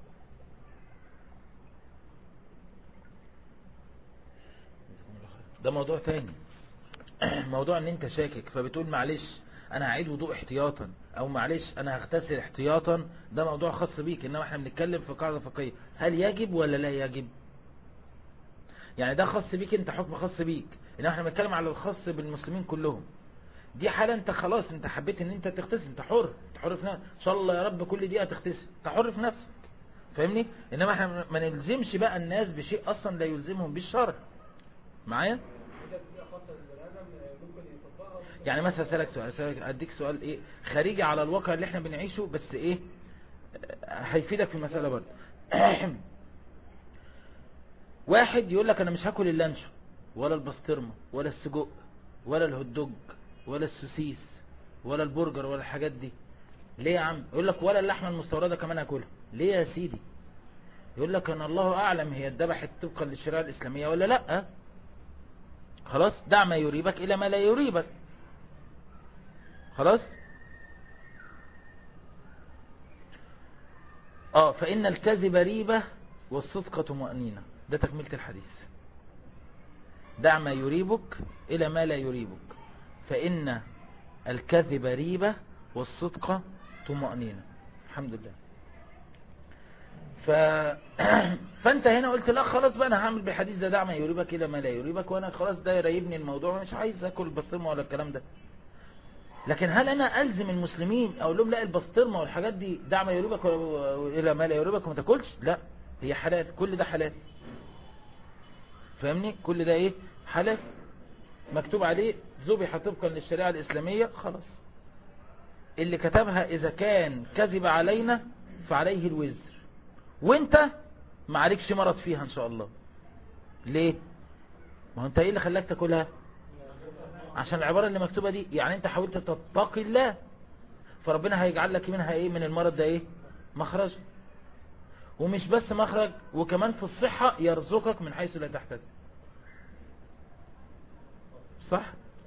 S3: ده موضوع تاني. موضوع ان انت شاكك فبتقول معلش انا هعيد وضوء احتياطا او معلش انا هغتسل احتياطا، ده موضوع خاص بيك. انما احنا بنتكلم في قاعدة فقهية، هل يجب ولا لا يجب؟ يعني ده خاص بيك انت، حكم خاص بيك. انما احنا بنتكلم على الخاص بالمسلمين كلهم. دي حالة انت خلاص انت حبيت ان انت تغتسل، انت حر، انت حر في نفسك. ان شاء الله يا رب كل دقيقة تغتسل، انت حر في نفسك. فاهمني؟ انما احنا ما نلزمش بقى الناس بشيء اصلا لا يلزمهم بالشرع. معايا؟ يعني مثلا اسالك سؤال، اسالك اديك سؤال ايه خارجي على الواقع اللي احنا بنعيشه، بس ايه هيفيدك في المسألة برضه. واحد يقول لك انا مش هاكل اللانشو ولا البسطرمة ولا السجق ولا الهوت دوج ولا السوسيس ولا البرجر ولا الحاجات دي. ليه يا عم؟ يقول لك ولا اللحمة المستوردة كمان هاكلها. ليه يا سيدي؟ يقول لك انا الله اعلم هي اتذبحت طبقا للشريعة الاسلامية ولا لا. خلاص دع ما يريبك الى ما لا يريبك. خلاص اه فإن الكذب ريبة والصدق طمأنينة. ده تكملة الحديث. دع ما يريبك إلى ما لا يريبك، فإن الكذب ريبة والصدق طمأنينة. الحمد لله. ف... فأنت هنا قلت لا خلاص بقى أنا هعمل بالحديث ده دع ما يريبك إلى ما لا يريبك، وأنا خلاص ده يريبني الموضوع، مش عايز أكل بصمة ولا الكلام ده. لكن هل انا الزم المسلمين اقول لهم لا البسطرمه والحاجات دي دع ما يريبك الى ما لا يريبك وما تاكلش؟ لا، هي حلال، كل ده حلال. فاهمني؟ كل ده ايه؟ حلال، مكتوب عليه ذبح طبقا للشريعه الاسلاميه، خلاص. اللي كتبها اذا كان كذب علينا فعليه الوزر، وانت ما عليكش مرض فيها ان شاء الله. ليه؟ ما هو انت ايه اللي خلاك تاكلها؟ عشان العبارة اللي مكتوبة دي، يعني انت حاولت تتقي الله، فربنا هيجعل لك منها ايه؟ من المرض ده ايه؟ مخرج. ومش بس مخرج، وكمان في الصحة يرزقك من حيث لا تحتسب. صح؟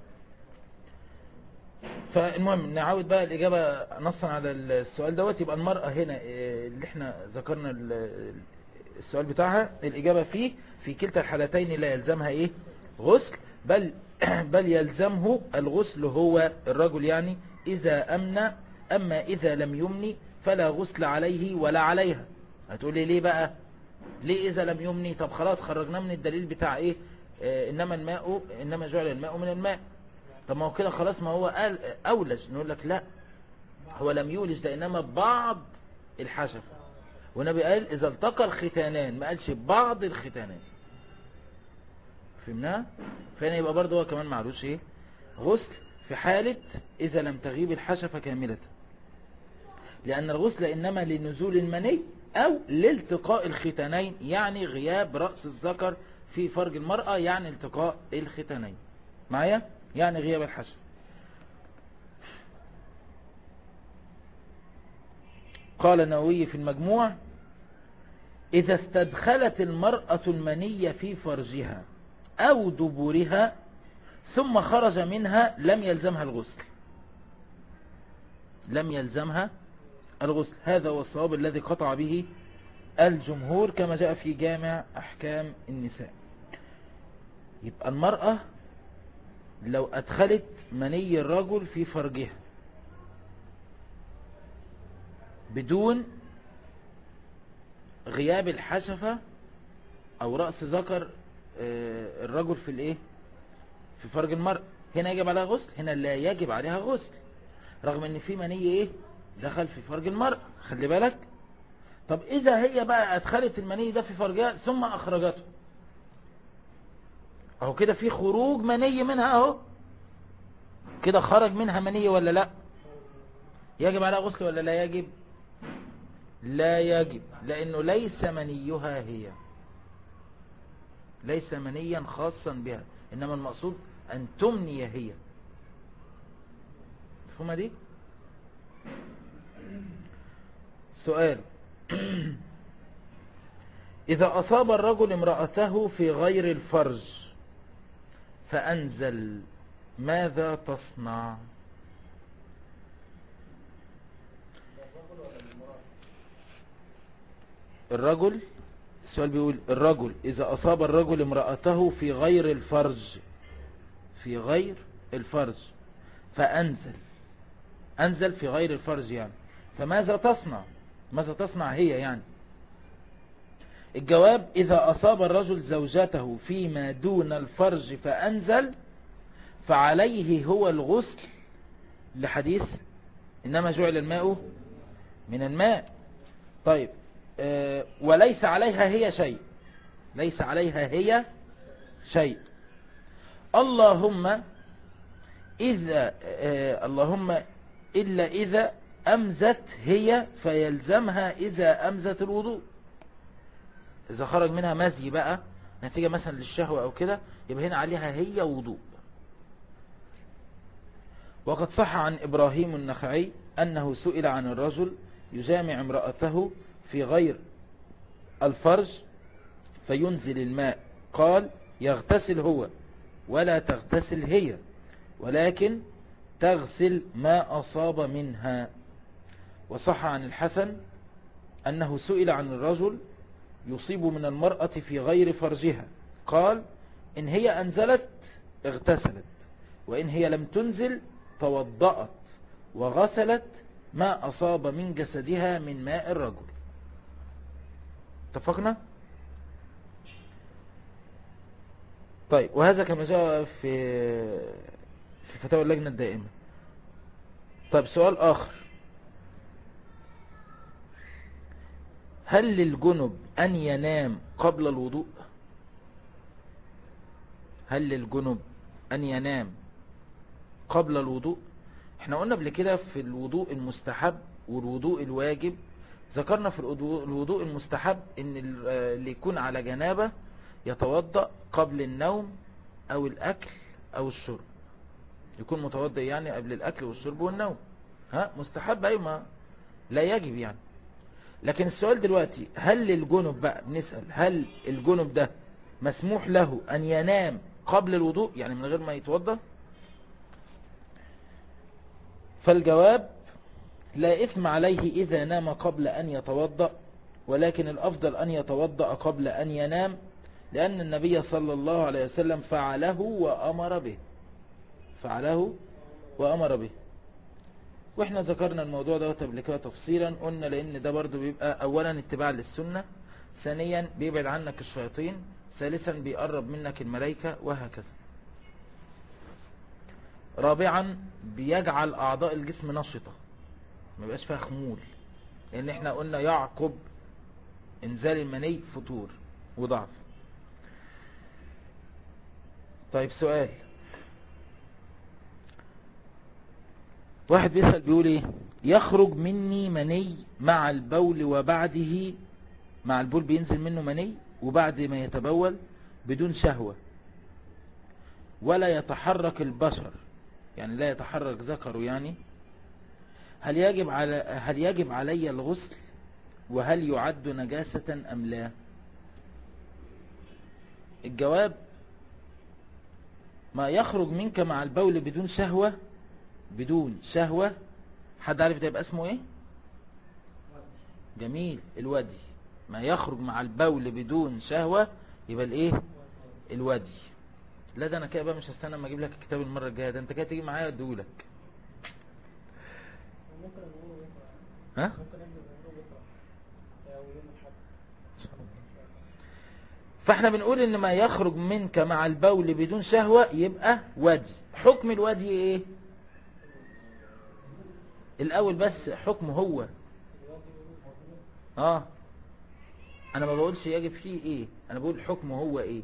S3: فالمهم نعود بقى الإجابة نصا على السؤال دوت. يبقى المرأة هنا اللي احنا ذكرنا السؤال بتاعها، الإجابة فيه في كلتا الحالتين لا يلزمها ايه؟ غسل، بل بل يلزمه الغسل هو الرجل يعني إذا أمن، أما إذا لم يمني فلا غسل عليه ولا عليها. هتقولي ليه بقى؟ ليه إذا لم يمني؟ طب خلاص خرجنا من الدليل بتاع إيه؟ آه إنما الماء إنما جعل الماء من الماء. طب ما هو كده خلاص، ما هو قال أولج. نقول لك لا، هو لم يولج ده إنما بعض الحشف، والنبي قال إذا التقى الختانان، ما قالش بعض الختانان. فهمناها؟ فهنا يبقى برضه هو كمان معلوش ايه؟ غسل في حالة إذا لم تغيب الحشفة كاملة، لأن الغسل إنما لنزول المني أو لالتقاء الختانين، يعني غياب رأس الذكر في فرج المرأة، يعني التقاء الختانين معايا، يعني غياب الحشفة. قال النووي في المجموع: إذا استدخلت المرأة المني في فرجها أو دبورها ثم خرج منها لم يلزمها الغسل، لم يلزمها الغسل. هذا هو الصواب الذي قطع به الجمهور كما جاء في جامع أحكام النساء. يبقى المرأة لو أدخلت مني الرجل في فرجها بدون غياب الحشفة أو رأس ذكر الرجل في الايه؟ في فرج المرأة، هنا يجب عليها غسل، هنا لا يجب عليها غسل، رغم ان في مني ايه؟ دخل في فرج المرأة. خلي بالك. طب اذا هي بقى ادخلت المني ده في فرجها ثم اخرجته، اهو كده في خروج مني منها، اهو كده خرج منها مني ولا لا؟ يجب عليها غسل ولا لا يجب؟ لا يجب، لانه ليس منيها هي، ليس منيا خاصا بها، انما المقصود ان تمني هي. مفهومة دي؟ سؤال: إذا أصاب الرجل امرأته في غير الفرج فأنزل ماذا تصنع؟ الرجل، السؤال بيقول الرجل إذا أصاب الرجل امرأته في غير الفرج، في غير الفرج فأنزل، أنزل في غير الفرج يعني، فماذا تصنع؟ ماذا تصنع هي يعني؟ الجواب: إذا أصاب الرجل زوجته فيما دون الفرج فأنزل فعليه هو الغسل، لحديث إنما جعل الماء من الماء. طيب أه وليس عليها هي شيء، ليس عليها هي شيء، اللهم إذا أه اللهم إلا إذا أمزت هي فيلزمها إذا أمزت الوضوء. إذا خرج منها مزي بقى نتيجة مثلا للشهوة أو كده، يبقى هنا عليها هي وضوء. وقد صح عن إبراهيم النخعي أنه سئل عن الرجل يجامع امرأته في غير الفرج فينزل الماء، قال: يغتسل هو ولا تغتسل هي، ولكن تغسل ما أصاب منها. وصح عن الحسن أنه سئل عن الرجل يصيب من المرأة في غير فرجها، قال: إن هي أنزلت اغتسلت، وإن هي لم تنزل توضأت وغسلت ما أصاب من جسدها من ماء الرجل. اتفقنا؟ طيب، وهذا كما جاء في في فتاوى اللجنة الدائمة. طيب سؤال آخر، هل للجنب أن ينام قبل الوضوء؟ هل للجنب أن ينام قبل الوضوء؟ احنا قلنا قبل كده في الوضوء المستحب والوضوء الواجب، ذكرنا في الوضوء المستحب ان اللي يكون على جنابه يتوضأ قبل النوم او الاكل او الشرب، يكون متوضئ يعني قبل الاكل والشرب والنوم، ها مستحب اي ما لا يجب يعني. لكن السؤال دلوقتي، هل للجنب بقى بنسأل، هل الجنب ده مسموح له ان ينام قبل الوضوء يعني من غير ما يتوضأ؟ فالجواب لا إثم عليه إذا نام قبل أن يتوضأ، ولكن الأفضل أن يتوضأ قبل أن ينام، لأن النبي صلى الله عليه وسلم فعله وأمر به فعله وأمر به وإحنا ذكرنا الموضوع ده قبل كده تفصيلا، قلنا لأن ده برضو بيبقى أولا اتباع للسنة، ثانيا بيبعد عنك الشياطين، ثالثا بيقرب منك الملائكة، وهكذا. رابعا بيجعل أعضاء الجسم نشطة، ما بقاش فيها خمول، لأن احنا قلنا يعقب انزال المني فتور وضعف. طيب سؤال، واحد بيسأل بيقول ايه، يخرج مني مني مع البول وبعده، مع البول بينزل منه مني وبعد ما يتبول بدون شهوة، ولا يتحرك البشر يعني لا يتحرك ذكره يعني، هل يجب على هل يجب علي الغسل، وهل يعد نجاسة أم لا؟ الجواب، ما يخرج منك مع البول بدون شهوة، بدون شهوة، حد عارف ده يبقى اسمه ايه؟ جميل، الودي. ما يخرج مع البول بدون شهوة يبقى الايه؟ الودي. لا ده انا كده بقى مش هستنى اما اجيب لك الكتاب المرة الجاية، ده انت كده تيجي معايا اديهولك. ها؟ فاحنا بنقول ان ما يخرج منك مع البول بدون شهوة يبقى ودي. حكم الودي ايه؟ الاول بس حكمه هو، اه انا ما بقولش يجب فيه ايه، انا بقول حكمه هو ايه.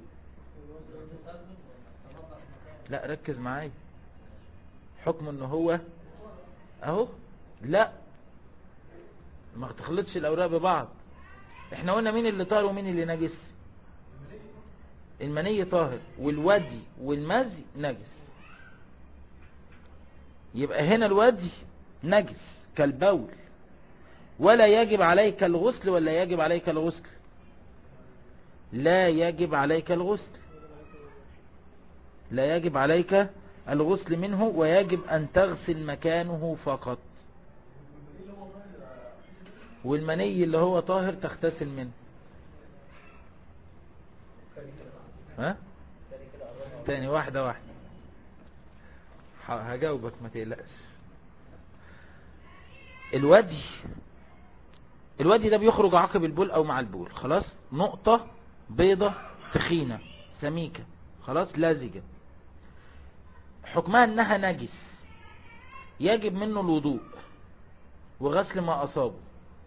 S3: لا ركز معايا، حكمه ان هو اهو، لا ما تخلطش الاوراق ببعض. احنا قلنا مين اللي طاهر ومين اللي نجس؟ المني طاهر والودي والمزي نجس. يبقى هنا الودي نجس كالبول، ولا يجب عليك الغسل، ولا يجب عليك الغسل؟ لا يجب عليك الغسل، لا يجب عليك الغسل منه، ويجب أن تغسل مكانه فقط. والمني اللي هو طاهر تغتسل منه. ها؟ تاني واحدة واحدة هجاوبك ما تقلقش. الودي الودي ده بيخرج عقب البول او مع البول، خلاص، نقطة بيضة تخينة سميكة، خلاص لازجة، حكمها انها نجس، يجب منه الوضوء وغسل ما اصابه.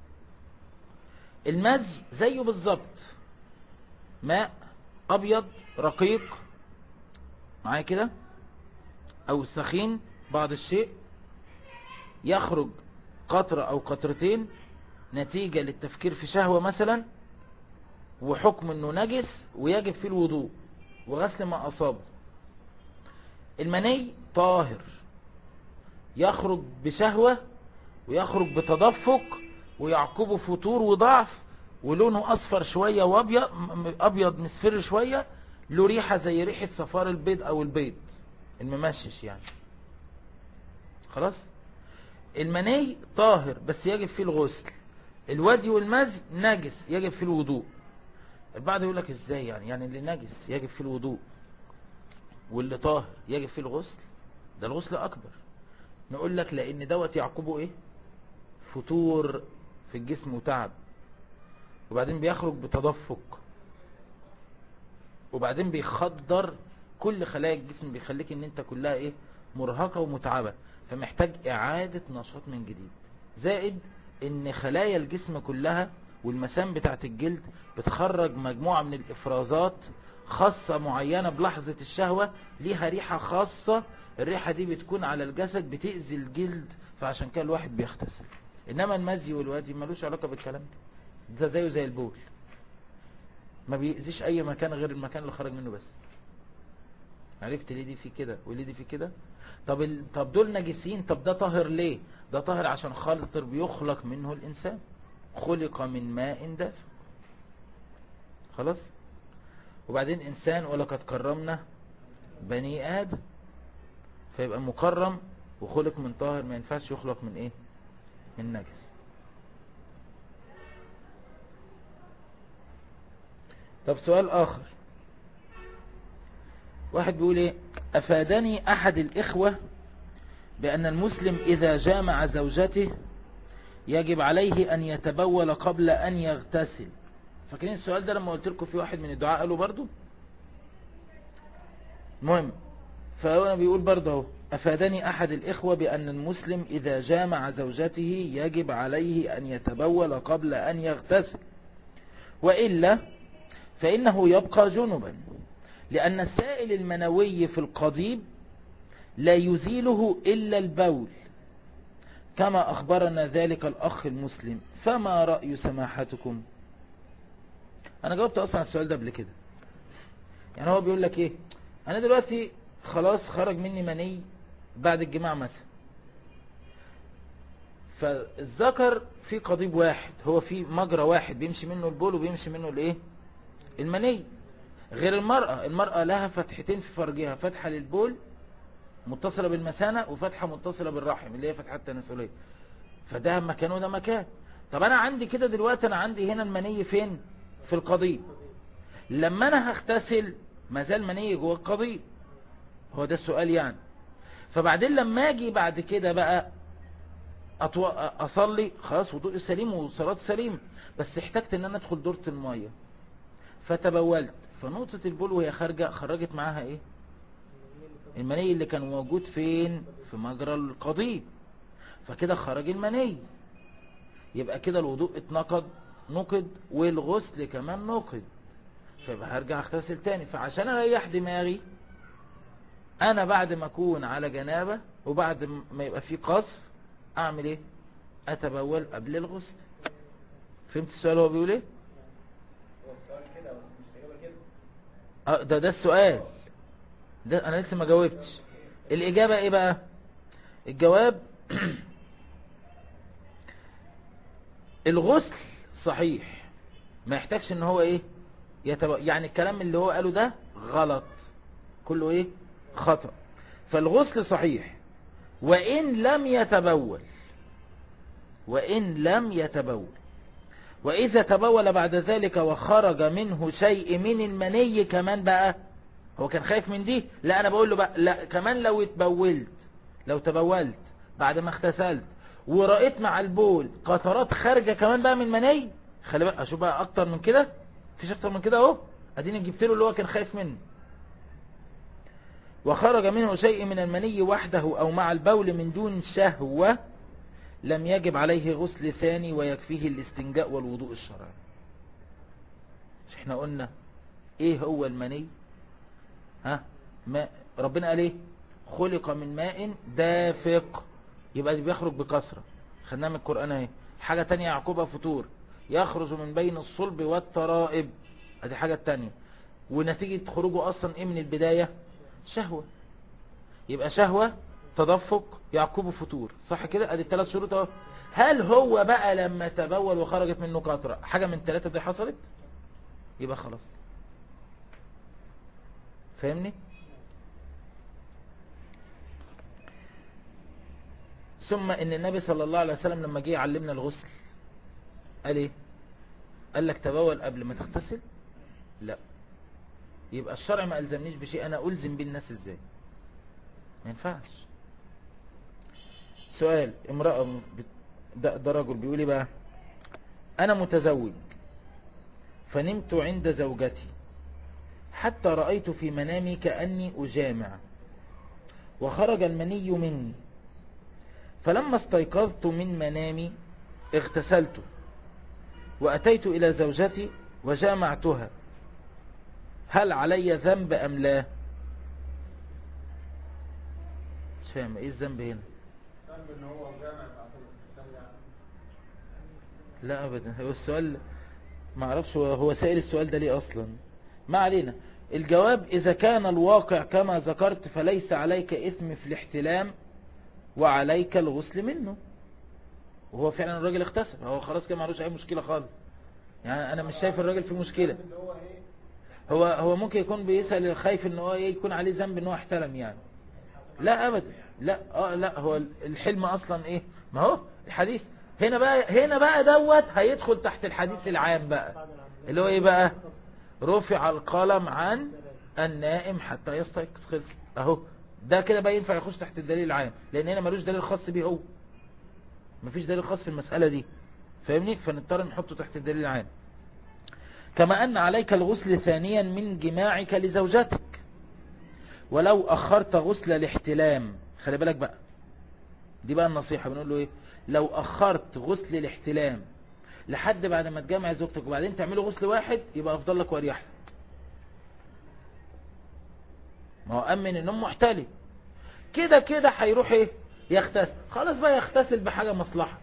S3: المزي زيه بالظبط، ماء ابيض رقيق معايا كده او سخين بعض الشيء، يخرج قطرة او قطرتين نتيجة للتفكير في شهوة مثلا، وحكم انه نجس ويجب فيه الوضوء وغسل ما اصابه. المني طاهر، يخرج بشهوة ويخرج بتدفق ويعقبه فتور وضعف، ولونه اصفر شوية وابيض ابيض مصفر شوية، له ريحة زي ريحة صفار البيض او البيض الممشش يعني، خلاص. المني طاهر بس يجب فيه الغسل. الودي والمزي نجس يجب فيه الوضوء. البعض يقول لك ازاي يعني يعني اللي نجس يجب فيه الوضوء واللي طاهر يجب فيه الغسل؟ ده الغسل اكبر. نقول لك لان دوت يعقبه ايه؟ فتور في الجسم وتعب، وبعدين بيخرج بتدفق، وبعدين بيخدر كل خلايا الجسم، بيخليك ان انت كلها ايه؟ مرهقة ومتعبة. فمحتاج اعادة نشاط من جديد. زائد ان خلايا الجسم كلها والمسام بتاعت الجلد بتخرج مجموعة من الافرازات خاصة معينة بلحظة الشهوة، ليها ريحة خاصة، الريحة دي بتكون على الجسد بتأذي الجلد، فعشان كده الواحد بيغتسل. انما المزي والوادي ملوش علاقة بالكلام ده، ده زيه زي البول، ما بيأذيش اي مكان غير المكان اللي خرج منه بس. عرفت ليه دي في كده وليه دي في كده؟ طب ال... طب دول نجسين، طب ده طاهر ليه؟ ده طاهر عشان خاطر بيخلق منه الانسان، خلق من ماء دافق. خلاص. وبعدين انسان ولقد كرمنا بني ادم، فيبقى مكرم وخلق من طاهر، ما ينفعش يخلق من ايه؟ من نجس. طب سؤال اخر، واحد بيقول ايه؟ افادني احد الاخوة بان المسلم اذا جامع زوجته يجب عليه ان يتبول قبل ان يغتسل. فاكرين السؤال ده لما قلت لكم في واحد من الدعاء قالوا برضو؟ المهم، فهو بيقول برضه اهو، افادني احد الاخوة بان المسلم اذا جامع زوجته يجب عليه ان يتبول قبل ان يغتسل، وإلا فإنه يبقى جنبا، لأن السائل المنوي في القضيب لا يزيله إلا البول، كما أخبرنا ذلك الأخ المسلم، فما رأي سماحتكم؟ أنا جاوبت أصلا السؤال ده قبل كده. يعني هو بيقول لك إيه؟ أنا دلوقتي خلاص خرج مني مني بعد الجماع مثلا، فالذكر في قضيب واحد، هو في مجرى واحد بيمشي منه البول وبيمشي منه الإيه؟ المني. غير المرأة، المرأة لها فتحتين في فرجها، فتحة للبول متصلة بالمثانة وفتحة متصلة بالرحم اللي هي فتحة التناسلية، فده مكان وده مكان. طب انا عندي كده دلوقتي، انا عندي هنا المني فين؟ في القضيب. لما انا هغتسل ما زال مني جوه القضيب، هو ده السؤال يعني. فبعدين لما اجي بعد كده بقى أطو... اصلي، خلاص وضوء سليم وصلاة سليم، بس احتجت ان انا ادخل دورة المية، فتبولت، فنقطة البول وهي خارجة خرجت معاها ايه؟ المني اللي كان موجود فين؟ في مجرى القضيب، فكده خرج المني، يبقى كده الوضوء اتنقض نقض والغسل كمان نقض، فيبقى هرجع اغتسل تاني. فعشان اريح دماغي انا بعد ما اكون على جنابة وبعد ما يبقى في قصر اعمل ايه؟ اتبول قبل الغسل. فهمت السؤال هو بيقول ايه؟ ده ده السؤال ده، انا لسه ما جاوبتش. الاجابة ايه بقى؟ الجواب الغسل صحيح، ما يحتاجش ان هو ايه يتبو... يعني الكلام اللي هو قاله ده غلط، كله ايه؟ خطأ. فالغسل صحيح وان لم يتبول، وان لم يتبول. وإذا تبول بعد ذلك وخرج منه شيء من المني كمان بقى، هو كان خايف من دي، لا أنا بقول له بقى لا، كمان لو اتبولت، لو تبولت بعد ما اغتسلت ورأيت مع البول قطرات خارجة كمان بقى من المني، خلي بقى أشوف بقى أكتر من كده، فيش أكتر من كده أهو، أديني جبت له اللي هو كان خايف منه. وخرج منه شيء من المني وحده أو مع البول من دون شهوة، لم يجب عليه غسل ثاني ويكفيه الاستنجاء والوضوء الشرعي. مش احنا قلنا ايه هو المني؟ ها ما ربنا قال ايه؟ خلق من ماء دافق، يبقى بيخرج بكثرة، خدناها من القرآن اهي. حاجة تانية يعقوبها فطور، يخرج من بين الصلب والترائب، ادي حاجة تانية. ونتيجة خروجه اصلا ايه من البداية؟ شهوة، يبقى شهوة تدفق يعقوب فطور، صح كده؟ ادي الثلاث شروط اهو. هل هو بقى لما تبول وخرجت منه قطرة حاجة من الثلاثة دي حصلت؟ يبقى خلاص. فاهمني؟ ثم ان النبي صلى الله عليه وسلم لما جه يعلمنا الغسل قال ايه؟ قال لك تبول قبل ما تغتسل؟ لا. يبقى الشرع ما ألزمنيش بشيء انا ألزم بيه الناس ازاي؟ ما ينفعش. سؤال، امرأة ده, ده رجل بيقول لي بقى، انا متزوج فنمت عند زوجتي حتى رأيت في منامي كأني أجامع وخرج المني مني، فلما استيقظت من منامي اغتسلت وأتيت إلى زوجتي وجامعتها، هل علي ذنب أم لا؟ مش فاهم ايه الذنب هنا.
S4: ذنب ان هو جامع بعد الاغتسال يعني؟
S3: لا ابدا، هو السؤال ما اعرفش هو هو سائل السؤال ده ليه اصلا. ما علينا. الجواب اذا كان الواقع كما ذكرت فليس عليك اثم في الاحتلام وعليك الغسل منه. وهو فعلا الراجل اغتسل، هو خلاص كده معلوش اي مشكلة خالص، يعني انا مش شايف الراجل في مشكلة. هو هو ممكن يكون بيسأل خايف ان هو يكون عليه ذنب ان هو احتلم يعني. لا ابدا، لا اه لا هو الحلم اصلا ايه، ما هو الحديث هنا بقى، هنا بقى دوت هيدخل تحت الحديث العام بقى اللي هو ايه بقى، رفع القلم عن النائم حتى يستيقظ. خلص اهو، ده كده بقى ينفع يخش تحت الدليل العام، لان هنا ملوش دليل خاص بيه، هو مفيش دليل خاص في المسألة دي، فاهمني؟ فنضطر نحطه تحت الدليل العام. كما ان عليك الغسل ثانيا من جماعك لزوجتك، ولو اخرت غسل الاحتلام، خلي بالك بقى دي بقى النصيحة، بنقول له ايه، لو اخرت غسل الاحتلام لحد بعد ما تجمع زوجتك وبعدين تعمله غسل واحد يبقى افضل لك واريح لك. ما هو امن انه محتلم كده كده هيروح ايه يغتسل، خلاص بقى يغتسل بحاجة مصلحة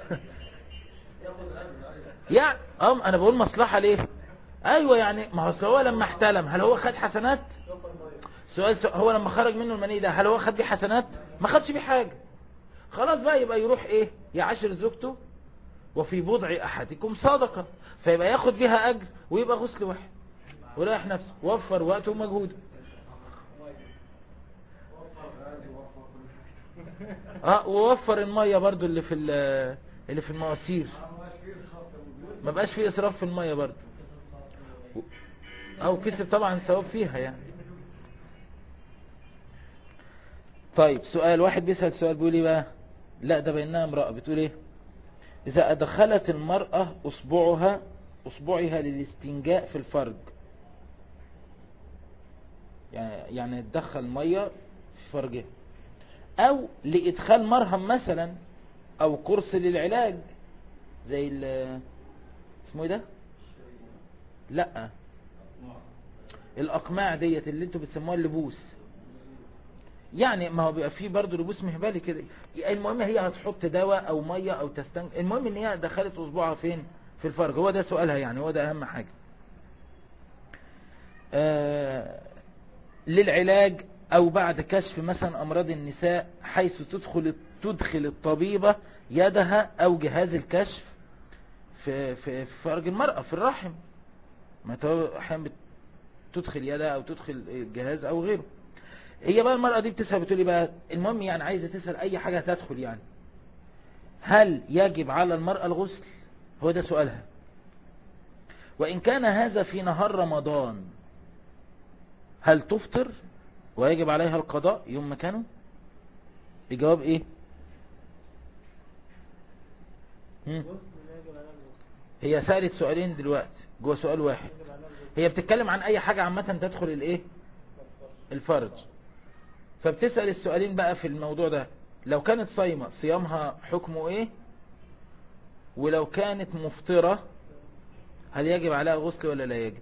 S3: يعني ام انا بقول مصلحة ليه، ايوه يعني ما هو هو لما احتلم هل هو خد حسنات؟ سؤال, سؤال هو لما خرج منه المني ده هل هو خد بيه حسنات؟ ما خدش بيه حاجة. خلاص بقى يبقى يروح ايه يعاشر زوجته، وفي بضع احدكم صدقة، فيبقى ياخد بيها اجر ويبقى غسل واحد وريح نفسه، وفر وقته ومجهوده. اه ووفر المية برضو اللي في اللي في المواسير، ما بقاش فيه اسراف في المية برضو، او كسب طبعا ثواب فيها يعني. طيب سؤال واحد بيسأل سؤال بيقول ايه بقى، لا ده بينها امرأة بتقول ايه، اذا ادخلت المرأة اصبعها اصبعها للاستنجاء في الفرج، يعني يعني تدخل مية في فرجها، او لادخال مرهم مثلا او قرص للعلاج زي اسمه ايه ده، لا الاقماع ديت اللي انتوا بتسموها اللبوس، يعني ما هو بيبقى فيه برضه لبوس مهبلي كده. المهم هي هتحط دواء او ميه او تستنج، المهم ان هي دخلت اصبعها فين في الفرج، هو ده سؤالها يعني، هو ده اهم حاجة. آه للعلاج او بعد كشف مثلا امراض النساء، حيث تدخل تدخل الطبيبة يدها او جهاز الكشف في في فرج المرأة في الرحم، ما احيانا تدخل يدها او تدخل الجهاز او غيره. هي بقى المرأة دي بتسأل بتقولي بقى، المهم يعني عايزة تسأل اي حاجة تدخل يعني، هل يجب على المرأة الغسل؟ هو ده سؤالها. وإن كان هذا في نهار رمضان هل تفطر ويجب عليها القضاء يوم مكانه؟ الجواب ايه؟ هم؟ هي سألت سؤالين دلوقتي جوه سؤال واحد، هي بتتكلم عن اي حاجة عامة تدخل الايه الفرج، فبتسأل السؤالين بقى في الموضوع ده، لو كانت صايمة صيامها حكمه ايه، ولو كانت مفطرة هل يجب عليها غسل ولا لا يجب؟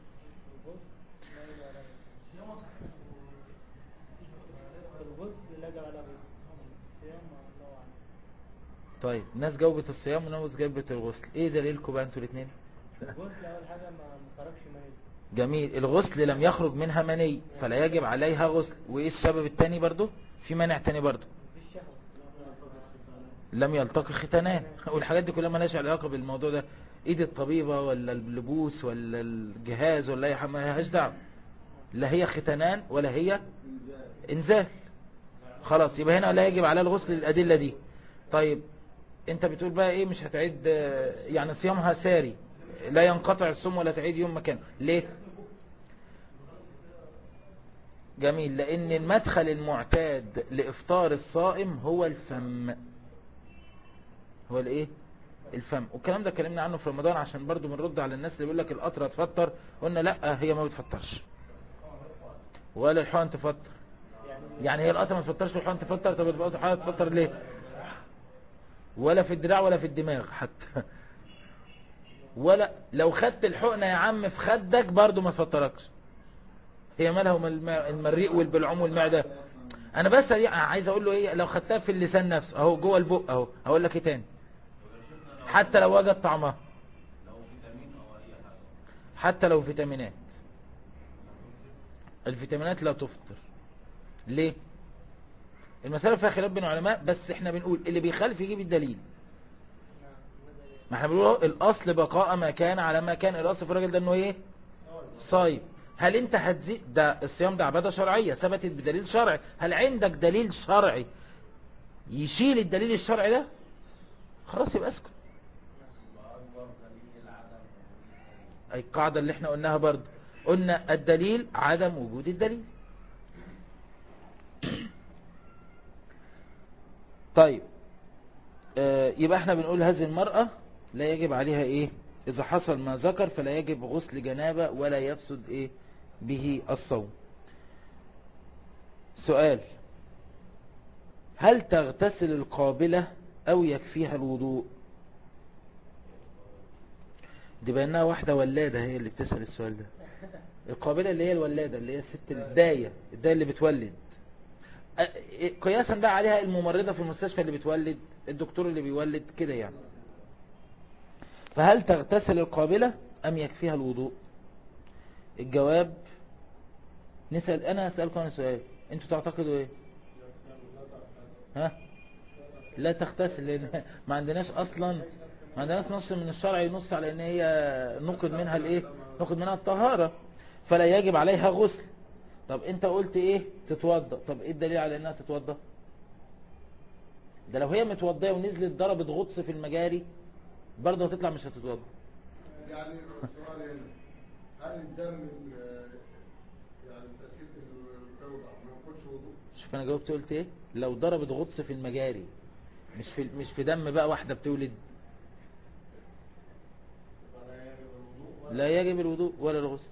S3: طيب ناس جاوبت الصيام وناس جاوبت الغسل، ايه دليلكم بقى انتوا الاثنين؟
S5: الغسل اول حاجه ما خرجش مني.
S3: جميل، الغسل لم يخرج منها مني فلا يجب عليها غسل. وايه السبب التاني برضو؟ في مانع تاني برضو، لم يلتقي ختانان، والحاجات دي كلها مالهاش علاقه بالموضوع ده، ايد الطبيبه ولا اللبوس ولا الجهاز ولا اي حاجه مالهاش دعوه، لا هي ختانان ولا هي انزال، خلاص يبقى هنا لا يجب عليها الغسل للادله دي. طيب انت بتقول بقى ايه مش هتعيد يعني صيامها ساري لا ينقطع الصوم ولا تعيد يوم مكانه، ليه؟ جميل، لان المدخل المعتاد لافطار الصائم هو الفم، هو الايه الفم، والكلام ده اتكلمنا عنه في رمضان عشان برضو بنرد على الناس اللي بيقول لك القطره تفطر، قلنا لا هي ما بتفطرش ولا الحقن تفطر، يعني هي القطره ما تفطرش والحقن تفطر، طب الحقن تفطر ليه؟ ولا في الدراع ولا في الدماغ حتى، ولا لو خدت الحقنة يا عم في خدك برضو ما تفطركش. هي مالها ومال المريء والبلعوم والمعدة؟ انا بس عايز اقول له ايه، لو خدتها في اللسان نفسه اهو جوه البق اهو، هقول لك ايه تاني، حتى لو وجد طعمها، حتى لو فيتامينات، الفيتامينات لا تفطر. ليه؟ المسألة فيها خلاف بين العلماء، بس احنا بنقول اللي بيخالف يجيب الدليل. ما احنا بنقول الاصل بقاء ما كان على ما كان، الاصل في الراجل ده انه ايه؟ صايم. هل انت هتزيد؟ ده الصيام ده عبادة شرعية ثبتت بدليل شرعي، هل عندك دليل شرعي يشيل الدليل الشرعي ده؟ خلاص يبقى اسكت. اي القاعدة اللي احنا قلناها برضو، قلنا الدليل عدم وجود الدليل. طيب آه يبقى احنا بنقول هذه المرأة لا يجب عليها ايه؟ اذا حصل ما ذكر فلا يجب غسل جنابة ولا يفسد ايه به الصوم. سؤال: هل تغتسل القابلة او يكفيها الوضوء؟ دي بأنها واحدة ولادة هي اللي بتسأل السؤال ده. القابلة اللي هي الولادة، اللي هي الست الداية، الداية اللي بتولد. قياسا بقى عليها الممرضة في المستشفى اللي بتولد، الدكتور اللي بيولد كده يعني. فهل تغتسل القابلة أم يكفيها الوضوء؟ الجواب نسأل، أنا أسألكم عن سؤال، أنتوا تعتقدوا إيه؟ ها؟ لا تغتسل، لأن ما عندناش أصلا، ما عندناش نص من الشرع ينص على أن هي نقد منها الإيه؟ نقد منها الطهارة، فلا يجب عليها غسل. طب أنت قلت إيه؟ تتوضأ. طب إيه الدليل على أنها تتوضأ؟ ده لو هي متوضية ونزلت ضربت غطس في المجاري برضه هتطلع مش هتتوضأ.
S4: يعني السؤال هنا، هل الدم يعني تأكيد التوضع ما ياخدش وضوء؟
S3: شوف انا جاوبت قلت ايه؟ لو ضربت غطس في المجاري، مش في مش في دم بقى واحدة بتولد، لا يجب الوضوء ولا الغسل.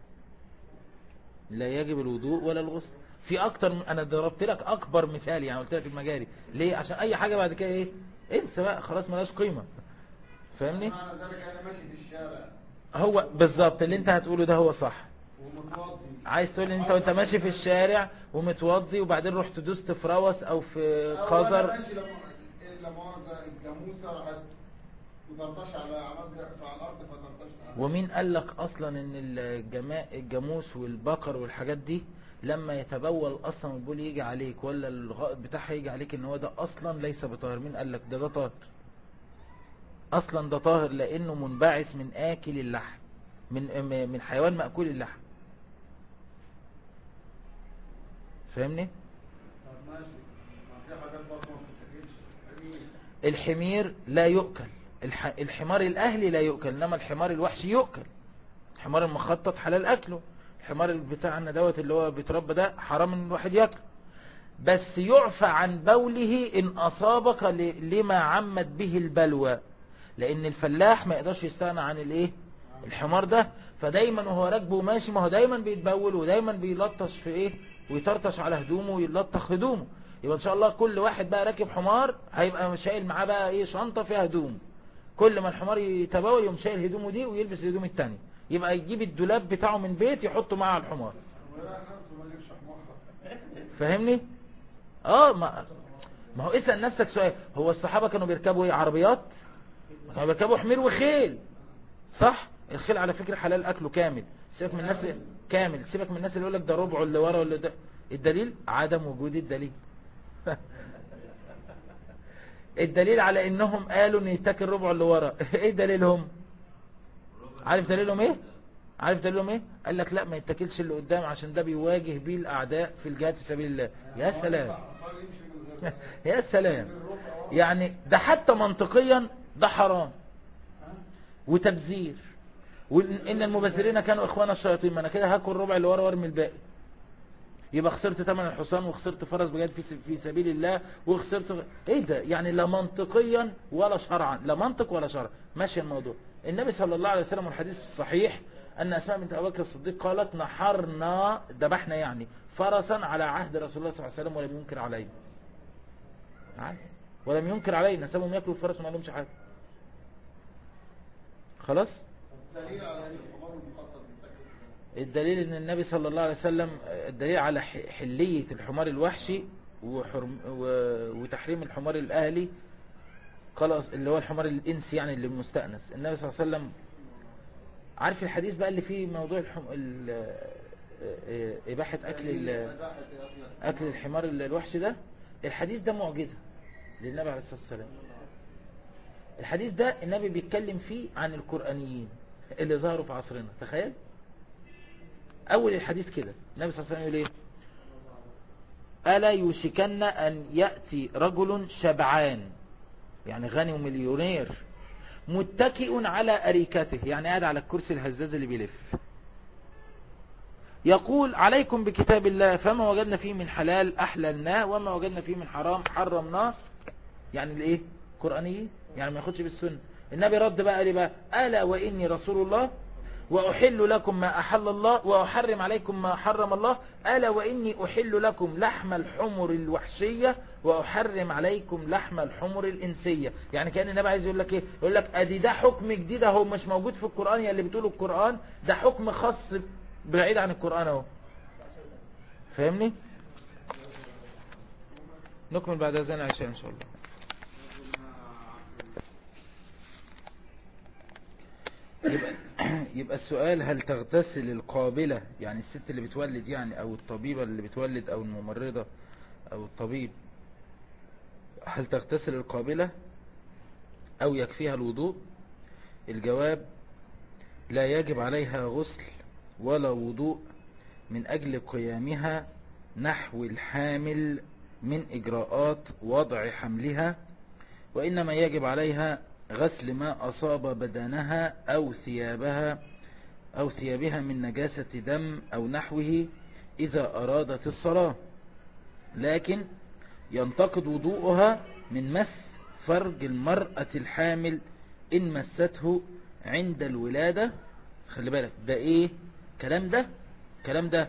S3: لا يجب الوضوء ولا الغسل. في اكتر من... انا ضربت لك اكبر مثال، يعني قلت لك المجاري ليه؟ عشان اي حاجة بعد كده ايه انسى بقى، خلاص ملاش قيمة. فاهمني؟
S4: معنى ذلك انا ماشي في الشارع
S3: هو بالظبط اللي انت هتقوله ده هو صح.
S4: ومتوضي،
S3: عايز تقول ان انت وانت ماشي في الشارع ومتوضي وبعدين رحت دوست في روس او في قذر،
S4: ماشي لما لما ورده الجاموسه راحت تطرطش على عمود على الارض فتطرطش.
S3: ومين قال لك اصلا ان الجما... الجاموس والبقر والحاجات دي لما يتبول اصلا والبول يجي عليك ولا الغائط بتاعها يجي عليك ان هو ده اصلا ليس بطاهر؟ مين قال لك ده؟ ده طاهر اصلا، ده طاهر لانه منبعث من اكل اللحم، من من حيوان مأكول اللحم. فاهمني؟ الحمير لا يؤكل، الح... الحمار الاهلي لا يؤكل، انما الحمار الوحشي يؤكل. الحمار المخطط حلال اكله، الحمار بتاعنا دوت اللي هو بيتربى ده حرام ان الواحد ياكله، بس يعفى عن بوله ان اصابك ل... لما عمت به البلوى، لان الفلاح ما يقدرش يستغنى عن الايه الحمار ده، فدايما وهو راكبه وماشي ما هو دايما بيتبول ودايما بيلطش في ايه ويطرطش على هدومه ويلطخ هدومه. يبقى ان شاء الله كل واحد بقى راكب حمار هيبقى شايل معاه بقى ايه شنطه فيها هدوم، كل ما الحمار يتبول يقوم شايل هدومه دي ويلبس الهدوم التانية، يبقى يجيب الدولاب بتاعه من بيت يحطه معاه على الحمار. فاهمني؟ اه ما ما هو اسأل نفسك سؤال، هو الصحابة كانوا بيركبوا ايه؟ عربيات؟ كانوا بيركبوا حمير وخيل، صح؟ الخيل على فكرة حلال اكله كامل، سيبك من الناس كامل، سيبك من الناس اللي يقول لك ده ربعه اللي ورا ولا ده. الدليل عدم وجود الدليل. الدليل على انهم قالوا ان يتاكل ربعه اللي ورا، ايه دليلهم؟ عارف دليلهم ايه؟ عارف دليلهم ايه؟ قال لك لا ما يتاكلش اللي قدام عشان ده بيواجه بيه الاعداء في الجهاد في سبيل الله. يا سلام يا سلام، يعني ده حتى منطقيا ده حرام وتبذير، وان المبذرين كانوا اخوان الشياطين، ما انا كده هاكل ربع اللي ورا وارمي الباقي، يبقى خسرت ثمن الحصان وخسرت فرس بجد في في سبيل الله وخسرت ايه ده؟ يعني لا منطقيا ولا شرعا، لا منطق ولا شرع، ماشي الموضوع. النبي صلى الله عليه وسلم الحديث الصحيح ان اسماء بنت ابي بكر الصديق قالت نحرنا ذبحنا يعني فرسا على عهد رسول الله صلى الله عليه وسلم ولم ينكر عليه. عادي ولم ينكر علينا، سابهم ياكلوا الفرس وما لهمش حاجة. خلاص.
S4: الدليل على ان الحمار المخطط بيتاكل.
S3: الدليل ان النبي صلى الله عليه وسلم، الدليل على حلية الحمار الوحشي وحرم وتحريم الحمار الاهلي، قال اللي هو الحمار الانسي يعني اللي المستأنس. النبي صلى الله عليه وسلم، عارف الحديث بقى اللي فيه موضوع الحم... ال... اباحة اكل ال... اكل الحمار الوحشي ده، الحديث ده معجزة للنبي عليه الصلاة والسلام. الحديث ده النبي بيتكلم فيه عن القرآنيين اللي ظهروا في عصرنا. تخيل اول الحديث كده النبي صلى الله عليه وسلم يقول ايه؟ ألا يوشكن ان يأتي رجل شبعان، يعني غني ومليونير، متكئ على أريكته، يعني قاعد على الكرسي الهزاز اللي بيلف، يقول عليكم بكتاب الله فما وجدنا فيه من حلال أحللناه وما وجدنا فيه من حرام حرمناه. يعني الايه؟ قرآنيين، يعني ما ياخدش بالسنة. النبي رد بقى قال بقى ألا وإني رسول الله وأحل لكم ما أحل الله وأحرم عليكم ما حرم الله، ألا وإني أحل لكم لحم الحمر الوحشية وأحرم عليكم لحم الحمر الإنسية. يعني كأن النبي عايز يقول لك إيه؟ يقول لك أدي ده حكم جديد اهو مش موجود في القرآن، يا اللي بتقولوا القرآن ده حكم خاص بعيد عن القرآن اهو. فاهمني؟ نكمل بعد أذان العشاء إن شاء الله. يبقى, يبقى السؤال هل تغتسل القابلة، يعني الست اللي بتولد يعني، او الطبيبة اللي بتولد، او الممرضة او الطبيب، هل تغتسل القابلة او يكفيها الوضوء؟ الجواب لا يجب عليها غسل ولا وضوء من اجل قيامها نحو الحامل من اجراءات وضع حملها، وانما يجب عليها غسل ما أصاب بدنها أو ثيابها أو ثيابها من نجاسة دم أو نحوه إذا أرادت الصلاة، لكن ينتقد وضوءها من مس فرج المرأة الحامل إن مسته عند الولادة. خلي بالك ده إيه كلام ده؟ كلام ده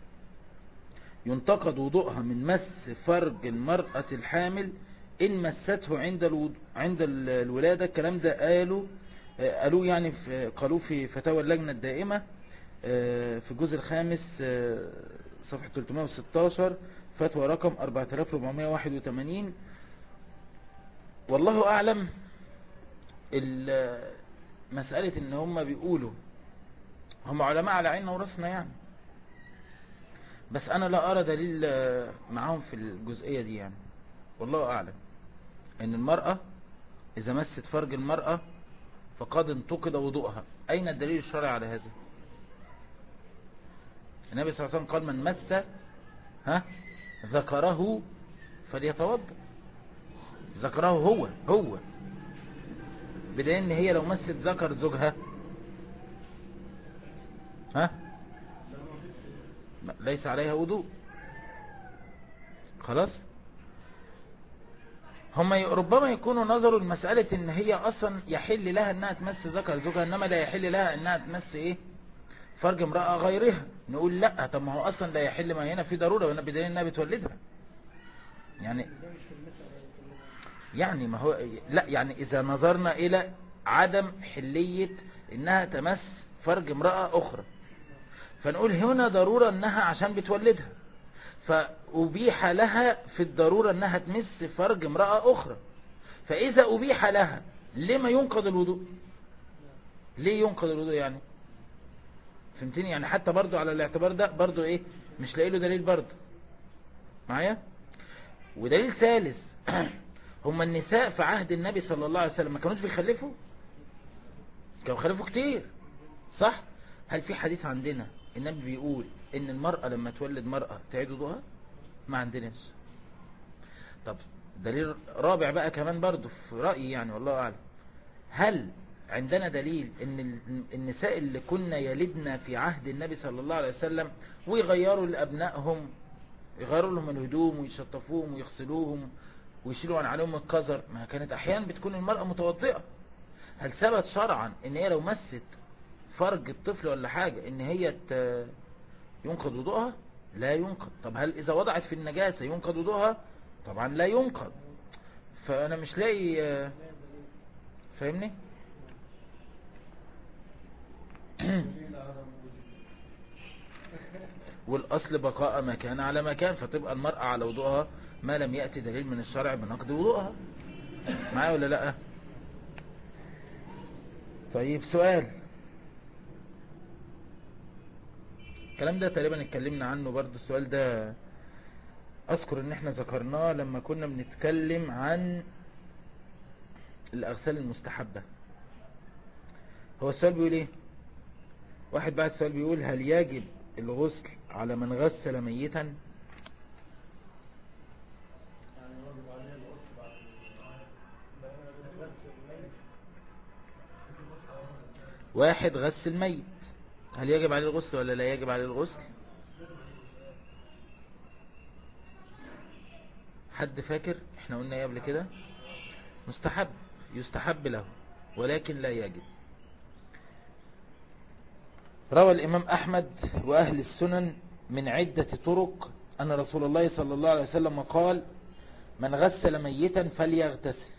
S3: ينتقد وضوءها من مس فرج المرأة الحامل إن مسته عند الود... عند الولادة. الكلام ده قالوا قالوا يعني في قالوا في فتاوى اللجنة الدائمة في الجزء الخامس صفحة ثلاثمائة وستة عشر فتوى رقم أربعة آلاف وأربعمائة وواحد وثمانين. والله أعلم. مسألة إن هم بيقولوا هم علماء على عيننا وراسنا يعني، بس أنا لا أرى دليل معاهم في الجزئية دي يعني. والله أعلم ان المرأة اذا مست فرج المرأة فقد انتقد وضوءها. اين الدليل الشرعي على هذا؟ النبي صلى الله عليه وسلم قال من مس ها ذكره فليتوضأ. ذكره هو هو بدليل ان هي لو مست ذكر زوجها ها ليس عليها وضوء. خلاص. هم ربما يكونوا نظروا المسألة ان هي اصلا يحل لها انها تمس ذكر زوجها، انما لا يحل لها انها تمس ايه فرج امرأة غيرها. نقول لا، طب ما هو اصلا لا يحل، ما هنا في ضرورة وانا بدليل انها بتولدها يعني. يعني ما هو لا، يعني اذا نظرنا الى عدم حلية انها تمس فرج امرأة اخرى فنقول هنا ضرورة انها عشان بتولدها، فأبيح لها في الضرورة انها تمس فرج امرأة اخرى. فاذا ابيح لها لما ينقض الوضوء؟ ليه ينقض الوضوء يعني؟ فهمتني يعني؟ حتى برضو على الاعتبار ده برضو ايه مش لاقي له دليل برضو معايا. ودليل ثالث هم النساء في عهد النبي صلى الله عليه وسلم ما كانوش بيخلفوا؟ كانوا بيخلفوا كتير صح؟ هل في حديث عندنا النبي بيقول ان المرأة لما تولد مرأة تعيد وضوءها؟ ما عندناش. طب دليل رابع بقى كمان برضو في رأيي يعني والله أعلم، هل عندنا دليل ان النساء اللي كنا يلدنا في عهد النبي صلى الله عليه وسلم ويغيروا لأبنائهم، يغيروا لهم الهدوم ويشطفوهم ويغسلوهم ويشيلوا عن عليهم القذر، ما كانت احيانا بتكون المرأة متوضئة، هل ثبت شرعا ان هي لو مست فرج الطفل ولا حاجة ان هي ينقض وضوءها؟ لا ينقض. طب هل اذا وضعت في النجاسة ينقض وضوءها؟ طبعا لا ينقض. فانا مش لاقي آه، فاهمني. والاصل بقاء مكان على مكان، فتبقى المرأة على وضوءها ما لم يأتي دليل من الشرع بنقض وضوءها. معايا ولا لا؟ طيب سؤال، الكلام ده تقريبا اتكلمنا عنه برضو. السؤال ده اذكر ان احنا ذكرناه لما كنا بنتكلم عن الاغسال المستحبة. هو السؤال بيقول ايه؟ واحد بعد السؤال بيقول هل يجب الغسل على من غسل ميتا؟ واحد غسل ميت، هل يجب عليه الغسل ولا لا يجب عليه الغسل؟ حد فاكر؟ احنا قلنا ايه قبل كده؟ مستحب، يستحب له ولكن لا يجب. روى الإمام أحمد وأهل السنن من عدة طرق أن رسول الله صلى الله عليه وسلم قال من غسل ميتا فليغتسل.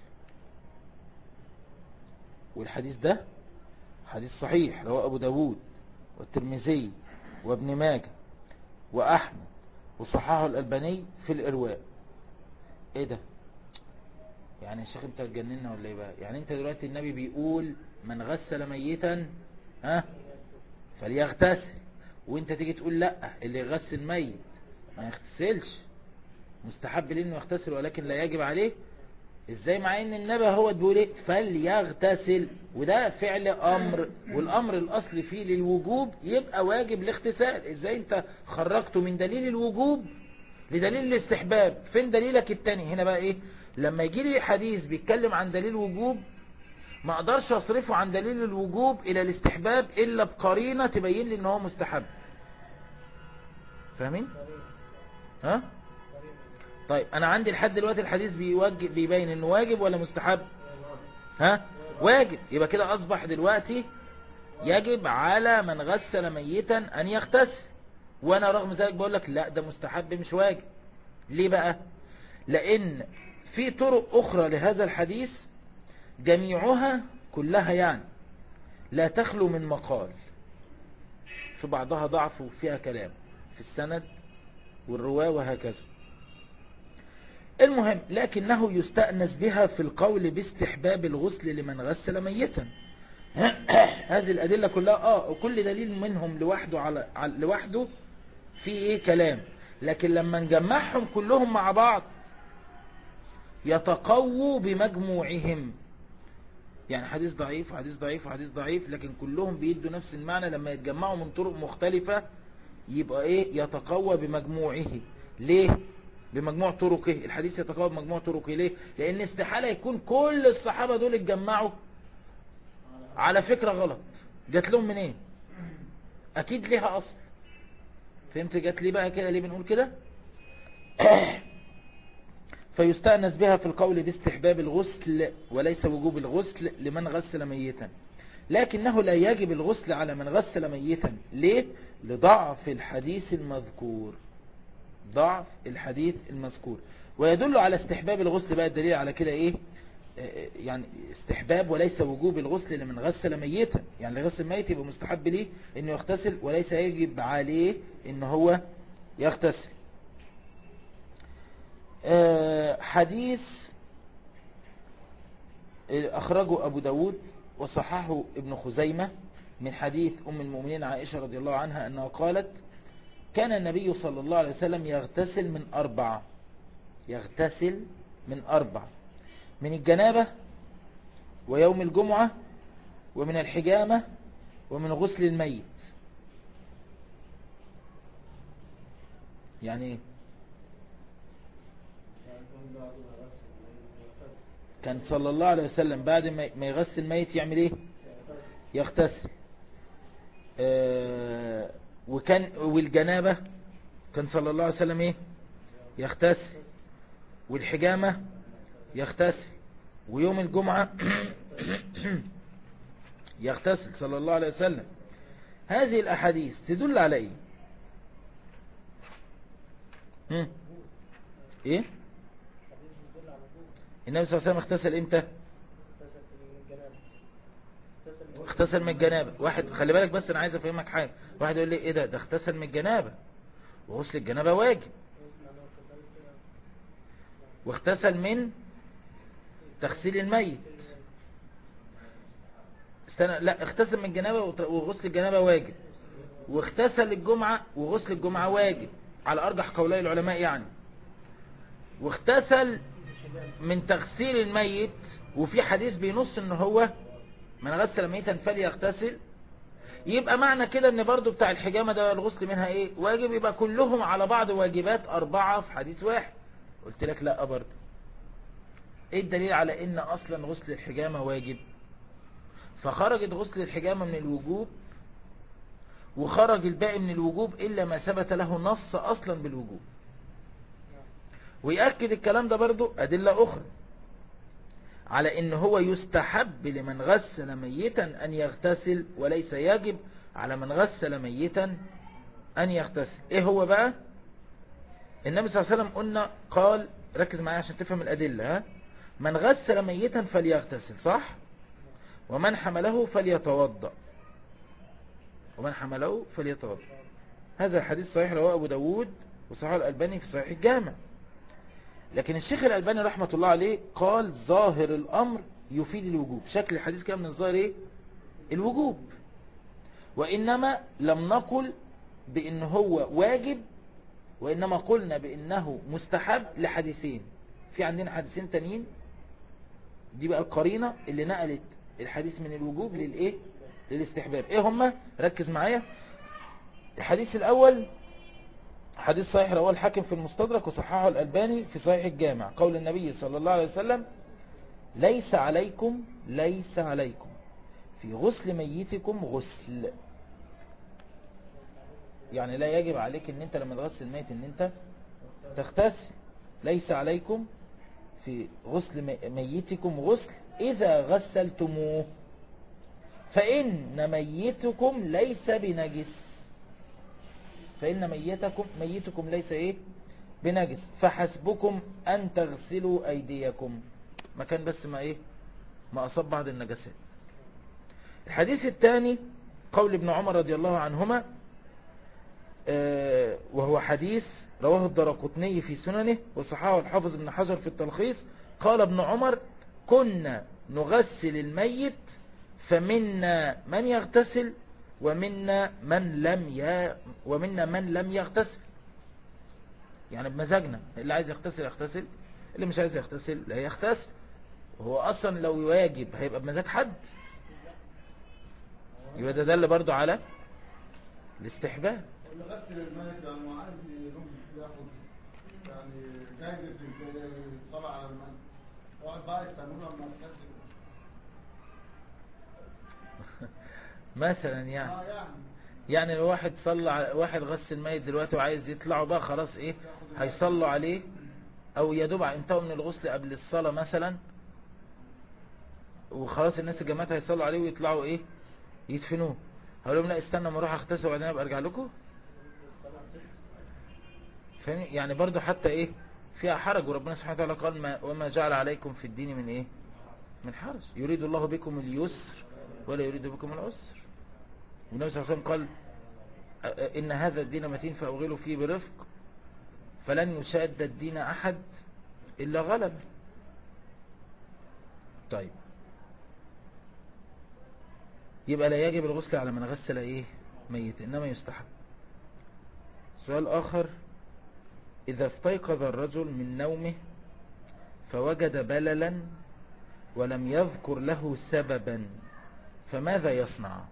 S3: والحديث ده حديث صحيح، رواه أبو داود والترمذي وابن ماجه وأحمد وصححه الألباني في الإرواء. ايه ده؟ يعني يا شيخ انت هتجننا ولا ايه بقى؟ يعني انت دلوقتي النبي بيقول من غسل ميتا ها فليغتسل، وانت تيجي تقول لا اللي يغسل ميت ما يغتسلش، مستحب ليه انه يغتسل ولكن لا يجب عليه؟ ازاي مع ان النبي هو بيقول ايه فليغتسل، وده فعل امر، والامر الاصل فيه للوجوب يبقى واجب الاغتسال. ازاي انت خرجته من دليل الوجوب لدليل الاستحباب؟ فين دليلك التاني هنا بقى؟ ايه لما يجي لي حديث بيتكلم عن دليل وجوب ما اقدرش اصرفه عن دليل الوجوب الى الاستحباب الا بقرينة تبين لي ان هو مستحب. فاهمين؟ ها؟ طيب انا عندي لحد دلوقتي الحديث بيوجب بيبين انه واجب ولا مستحب؟ ها؟ واجب. يبقى كده اصبح دلوقتي يجب على من غسل ميتا ان يغتسل، وانا رغم ذلك بقول لك لا ده مستحب مش واجب. ليه بقى؟ لان في طرق اخرى لهذا الحديث جميعها كلها يعني لا تخلو من مقال، في بعضها ضعف وفيها كلام في السند والرواة وهكذا. المهم لكنه يستأنس بها في القول باستحباب الغسل لمن غسل ميتا. هذه الأدلة كلها اه وكل دليل منهم لوحده على, على لوحده في ايه كلام، لكن لما نجمعهم كلهم مع بعض يتقووا بمجموعهم. يعني حديث ضعيف وحديث ضعيف وحديث ضعيف لكن كلهم بيدوا نفس المعنى، لما يتجمعوا من طرق مختلفة يبقى ايه يتقوى بمجموعه. ليه بمجموع طرقه؟ الحديث يتقوى بمجموع طرقه ليه؟ لان استحالة يكون كل الصحابة دول اتجمعوا على فكرة غلط. جات لهم منين؟ ايه؟ اكيد ليها اصل. فهمت جات لي بقى كده ليه بنقول كده؟ فيستأنس بها في القول باستحباب الغسل وليس وجوب الغسل لمن غسل ميتا، لكنه لا يجب الغسل على من غسل ميتا. ليه؟ لضعف الحديث المذكور، ضعف الحديث المذكور. ويدل على استحباب الغسل بقى الدليل على كده ايه؟ يعني استحباب وليس وجوب الغسل لمن غسل ميتا، يعني اللي غسل ميت يبقى مستحب ليه انه يغتسل وليس يجب عليه انه هو يغتسل. حديث أخرجه أبو داود وصححه ابن خزيمة من حديث أم المؤمنين عائشة رضي الله عنها أنها قالت كان النبي صلى الله عليه وسلم يغتسل من أربعة، يغتسل من أربعة: من الجنابة ويوم الجمعة ومن الحجامة ومن غسل الميت. يعني ايه؟ كان صلى الله عليه وسلم بعد ما يغسل الميت يعمل ايه؟ يغتسل. آه وكان والجنابة كان صلى الله عليه وسلم ايه؟ يغتسل. والحجامة يغتسل. ويوم الجمعة يغتسل صلى الله عليه وسلم. هذه الأحاديث تدل على ايه؟ هم؟ ايه؟ النبي صلى الله عليه وسلم اغتسل امتى؟ اغتسل من الجنابة. واحد خلي بالك بس انا عايز افهمك حاجة. واحد يقول لي ايه ده ده اغتسل من الجنابة، وغسل الجنابة واجب، واغتسل من تغسيل الميت. استنى، لا اغتسل من الجنابة وغسل الجنابة واجب، واغتسل الجمعة وغسل الجمعة واجب على ارجح قولي العلماء يعني، واغتسل من تغسيل الميت، وفي حديث بينص ان هو من غسل ميتا فليغتسل. يبقى معنى كده ان برضو بتاع الحجامة ده الغسل منها ايه واجب، يبقى كلهم على بعض واجبات اربعة في حديث واحد. قلت لك لا برضو. ايه الدليل على ان اصلا غسل الحجامة واجب؟ فخرجت غسل الحجامة من الوجوب، وخرج الباقي من الوجوب الا ما ثبت له نص اصلا بالوجوب. ويأكد الكلام ده برضو ادلة اخرى على ان هو يستحب لمن غسل ميتا ان يغتسل، وليس يجب على من غسل ميتا ان يغتسل. ايه هو بقى؟ النبي صلى الله عليه وسلم قلنا قال، ركز معايا عشان تفهم الادلة، ها؟ من غسل ميتا فليغتسل، صح؟ ومن حمله فليتوضأ، ومن حمله فليتوضأ. هذا الحديث صحيح رواه ابو داود وصححه الألباني في صحيح الجامع. لكن الشيخ الألباني رحمة الله عليه قال ظاهر الأمر يفيد الوجوب. شكل الحديث كان من الظاهر ايه؟ الوجوب. وإنما لم نقل بأنه هو واجب، وإنما قلنا بأنه مستحب لحديثين. في عندنا حديثين تانيين، دي بقى القرينة اللي نقلت الحديث من الوجوب للإيه؟ للاستحباب. ايه هما؟ ركز معايا. الحديث الأول حديث صحيح رواه الحاكم في المستدرك وصححه الألباني في صحيح الجامع، قول النبي صلى الله عليه وسلم: ليس عليكم ليس عليكم في غسل ميتكم غسل. يعني لا يجب عليك ان انت لما تغسل ميت ان انت تغتسل. ليس عليكم في غسل ميتكم غسل اذا غسلتموه، فإن ميتكم ليس بنجس. فإن ميتكم ميتكم ليس ايه بنجس، فحسبكم أن تغسلوا أيديكم. مكان بس ما ايه ما أصاب بعض النجاسات. الحديث الثاني قول ابن عمر رضي الله عنهما، آه وهو حديث رواه الدرقطني في سننه وصححه الحافظ ابن حجر في التلخيص. قال ابن عمر: كنا نغسل الميت فمنا من يغتسل ومنا من لم ي... ومنا من لم يغتسل. يعني بمزاجنا، اللي عايز يغتسل يغتسل، اللي مش عايز يغتسل لا يغتسل. وهو اصلا لو واجب هيبقى بمزاج حد، يبقى ده دل برضو على الاستحباب.
S4: غسل الميت يعني عايز ياخد يعني جايزة الصلاة على الميت، واحد بقى يستنونه لما يغتسل
S3: مثلا يعني يعني لو واحد صلى واحد غسل ميت دلوقتي وعايز يطلعوا بقى خلاص ايه هيصلوا عليه، او يدوب انتهوا من الغسل قبل الصلاة مثلا وخلاص الناس الجماعات هيصلوا عليه ويطلعوا ايه يدفنوه. هقول لهم لا استنى ما اروح اغتسل وبعدين ابقى ارجع لكم. فاهم يعني برضو حتى ايه فيها حرج. وربنا سبحانه وتعالى قال: ما وما جعل عليكم في الدين من ايه من حرج، يريد الله بكم اليسر ولا يريد بكم العسر. والنبي صلى الله عليه وسلم قال: إن هذا الدين متين فأغلوا فيه برفق، فلن يشاد الدين أحد إلا غلب. طيب يبقى لا يجب الغسل على من غسل إيه ميت، إنما يستحب. سؤال آخر: إذا استيقظ الرجل من نومه فوجد بللا ولم يذكر له سببا فماذا يصنع؟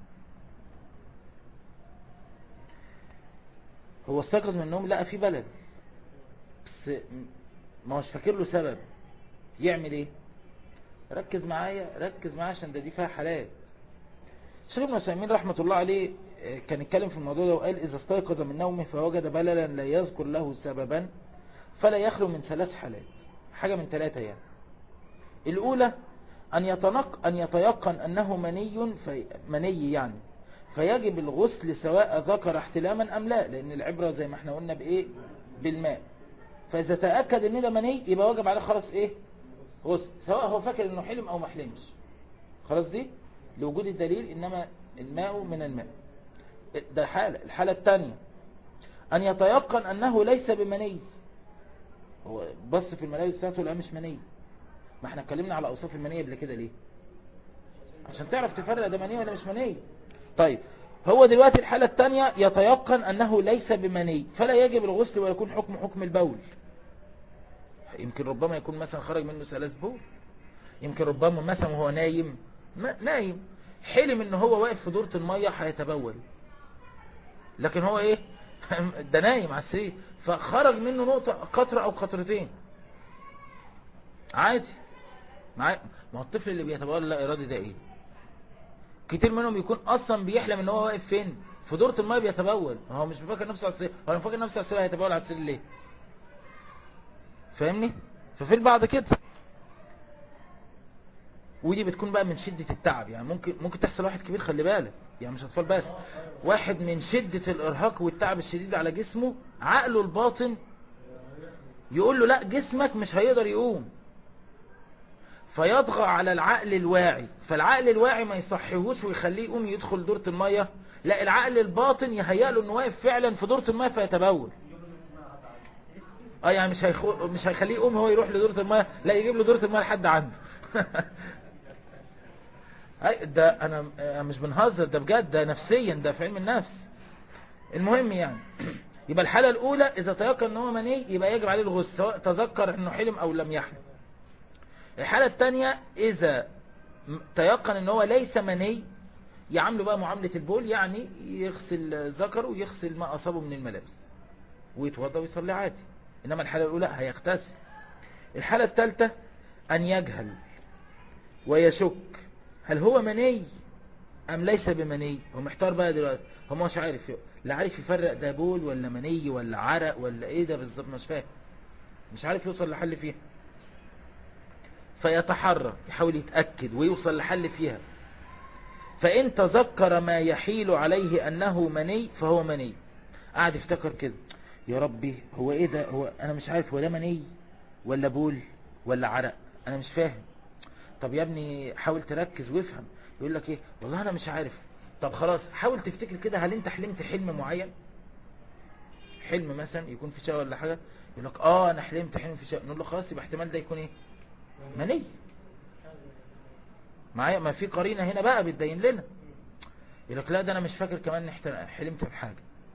S3: هو استيقظ من النوم لقى في بلل بس ما هوش فاكر له سبب، يعمل ايه؟ ركز معايا ركز معايا عشان ده دي فيها حالات. الشيخ ابن عثيمين رحمة الله عليه كان يتكلم في الموضوع ده وقال: إذا استيقظ من نومه فوجد بللا لا يذكر له سببا فلا يخلو من ثلاث حالات. حاجة من ثلاثة يعني. الأولى أن يتنق أن يتيقن أنه مني في مني يعني فيجب الغسل سواء ذكر احتلاما أم لا، لأن العبرة زي ما احنا قلنا بإيه بالماء. فإذا تأكد أن ده مني يبقى واجب عليه خلاص إيه غسل سواء هو فاكر انه حلم او ما حلمش، خلاص دي لوجود الدليل انما الماء من الماء. ده حالة. الحالة الثانية ان يتيقن انه ليس بمني، هو بص في الملايين بتاعته لا مش مني. ما احنا اتكلمنا على اوصاف المني قبل كده ليه؟ عشان تعرف تفرق ده مني ولا مش مني. طيب هو دلوقتي الحالة الثانية يتيقن انه ليس بمني فلا يجب الغسل ويكون حكم حكم البول. يمكن ربما يكون مثلا خرج منه ثلاث بول، يمكن ربما مثلا وهو نايم نايم حلم ان هو واقف في دورة المية هيتبول، لكن هو ايه ده نايم على السرير فخرج منه نقطة قطرة او قطرتين عادي. ما هو الطفل اللي بيتبول لا ارادي ده ايه؟ كتير منهم يكون اصلا بيحلم ان هو واقف فين في دورة المية بيتبول، هو مش بيفكر نفسه على السرير، هو فاكر نفسه على السرير هيتبول على السرير ليه؟ فاهمني؟ ففي البعض كده، ودي بتكون بقى من شدة التعب. يعني ممكن ممكن تحصل واحد كبير، خلي بالك، يعني مش اطفال بس، واحد من شدة الارهاق والتعب الشديد على جسمه عقله الباطن يقول له لا جسمك مش هيقدر يقوم، فيطغى على العقل الواعي، فالعقل الواعي ما يصحيهوش ويخليه يقوم يدخل دورة المية، لا العقل الباطن يهيأ له انه واقف فعلا في دورة المية فيتبول. اه يعني مش هيخو... مش هيخليه يقوم هو يروح لدورة المية، لا يجيب له دورة المية لحد عنده. ده انا مش بنهزر، ده بجد، ده نفسيا، ده في علم النفس. المهم يعني يبقى الحالة الاولى اذا تيقن ان هو مني يبقى يجب عليه الغسل سواء تذكر انه حلم او لم يحلم. الحالة الثانية اذا تيقن ان هو ليس مني يعمله بقى معاملة البول، يعني يغسل ذكره ويغسل ما اصابه من الملابس ويتوضى ويصلي عادي. انما الحالة الاولى هيغتسل. الحالة الثالثة ان يجهل ويشك هل هو مني ام ليس بمني. هو محتار بقى دلوقتي، هو مش عارف، لا عارف يفرق ده بول ولا مني ولا عرق ولا ايه ده بالظبط، مش فاهم، مش عارف يوصل لحل فيها، فيتحرى يحاول يتأكد ويوصل لحل فيها. فإن تذكر ما يحيل عليه أنه مني فهو مني. قاعد يفتكر كده، يا ربي هو ايه ده، هو انا مش عارف هو ده مني ولا بول ولا عرق، انا مش فاهم. طب يا ابني حاول تركز وافهم. يقول لك ايه، والله انا مش عارف. طب خلاص حاول تفتكر كده، هل انت حلمت حلم معين؟ حلم مثلا يكون في شيء ولا حاجة، يقول لك اه انا حلمت حلم في شيء، نقول له خلاص يبقى احتمال ده يكون ايه، مني. معايا؟ ما في قرينة هنا بقى بتبين لنا. يقول لك لا ده انا مش فاكر كمان حلمت بحاجة.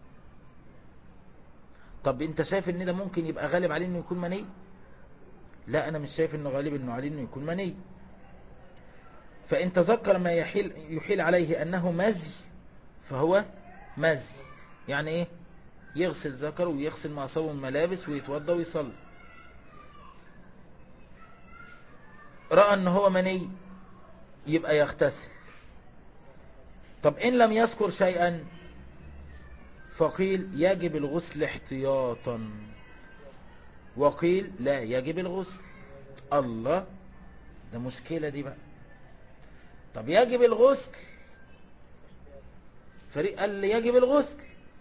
S3: طب انت شايف ان ده ممكن يبقى غالب عليه انه يكون مني؟ لا انا مش شايف انه غالب انه عليه انه يكون مني. فان تذكر ما يحيل, يحيل عليه انه مزي فهو مزي. يعني ايه؟ يغسل ذكره ويغسل ما اصابه من ملابس ويتوضى ويصلي. رأى ان هو مني يبقى يغتسل. طب ان لم يذكر شيئا فقيل يجب الغسل احتياطا، وقيل لا يجب الغسل. الله، ده مشكلة دي بقى. طب يجب الغسل، فريق قال لي يجب الغسل،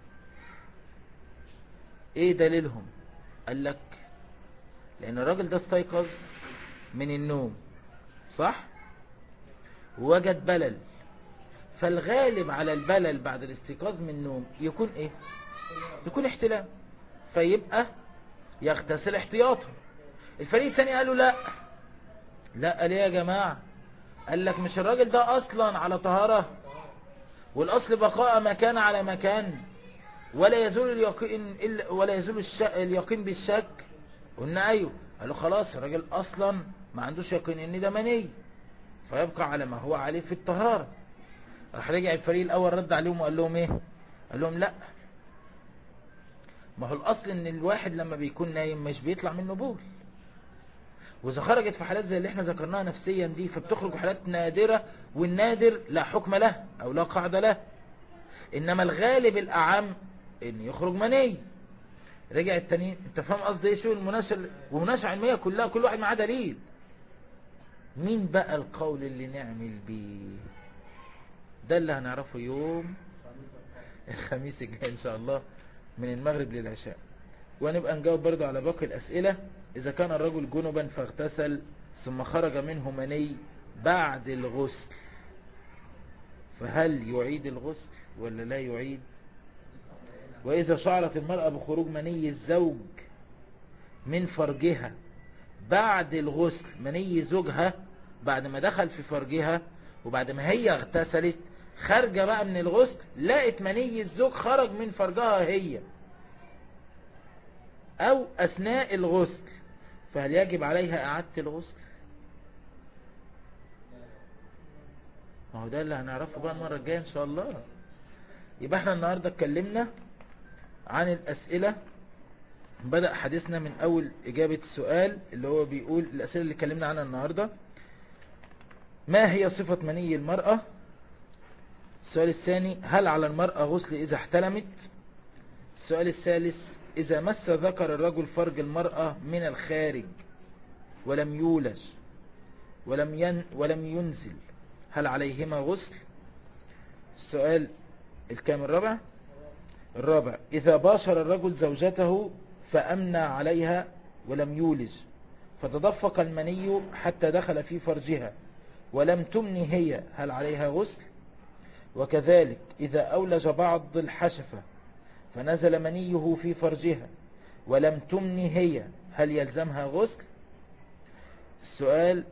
S3: ايه دليلهم؟ قال لك لان الراجل ده استيقظ من النوم صح، ووجد بلل، فالغالب على البلل بعد الاستيقاظ من النوم يكون ايه؟ يكون احتلام، فيبقى يغتسل احتياطا. الفريق الثاني قالوا لا لا. قال يا جماعة، قال لك مش الراجل ده اصلا على طهارة، والاصل بقاء مكان على مكان، ولا يزول اليقين ولا يزول الشك اليقين بالشك. قلنا ايوه. قالوا خلاص الراجل اصلا ما عندوش يقين ان ده مني، فيبقى على ما هو عليه في الطهارة. راح رجع الفريق الاول رد عليهم وقال لهم ايه؟ قال لهم لا، ما هو الاصل ان الواحد لما بيكون نايم مش بيطلع منه بول، واذا خرجت في حالات زي اللي احنا ذكرناها نفسيا دي فبتخرج حالات نادرة، والنادر لا حكم له او لا قاعدة له، انما الغالب الاعم ان يخرج مني. رجع التانيين، انت فاهم قصدي ايه؟ شو المناشر ومناشر علمية كلها، كل واحد معاه دليل. مين بقى القول اللي نعمل بيه؟ ده اللي هنعرفه يوم الخميس الجاي ان شاء الله من المغرب للعشاء، ونبقى نجاوب برضو على باقي الاسئلة. اذا كان الرجل جنبا فاغتسل ثم خرج منه مني بعد الغسل، فهل يعيد الغسل ولا لا يعيد؟ وإذا شعرت المرأة بخروج مني الزوج من فرجها بعد الغسل، مني زوجها بعد ما دخل في فرجها وبعد ما هي اغتسلت خارجة بقى من الغسل، لقت مني الزوج خرج من فرجها هي او اثناء الغسل، فهل يجب عليها اعادة الغسل؟ ما هو ده اللي هنعرفه بقى المرة الجاية ان شاء الله. يبقى احنا النهاردة اتكلمنا عن الاسئلة، بدأ حديثنا من اول اجابة السؤال اللي هو بيقول الاسئلة اللي اتكلمنا عنها النهاردة: ما هي صفة مني المرأة؟ السؤال الثاني: هل على المرأة غسل إذا احتلمت؟ السؤال الثالث: إذا مس ذكر الرجل فرج المرأة من الخارج ولم يولج ولم, ين ولم ينزل هل عليهما غسل؟ السؤال الكام الرابع؟ الرابع: إذا باشر الرجل زوجته فأمنى عليها ولم يولج فتدفق المني حتى دخل في فرجها ولم تمني هي هل عليها غسل؟ وكذلك إذا أولج بعض الحشفة فنزل منيه في فرجها ولم تمني هي هل يلزمها غسل؟ السؤال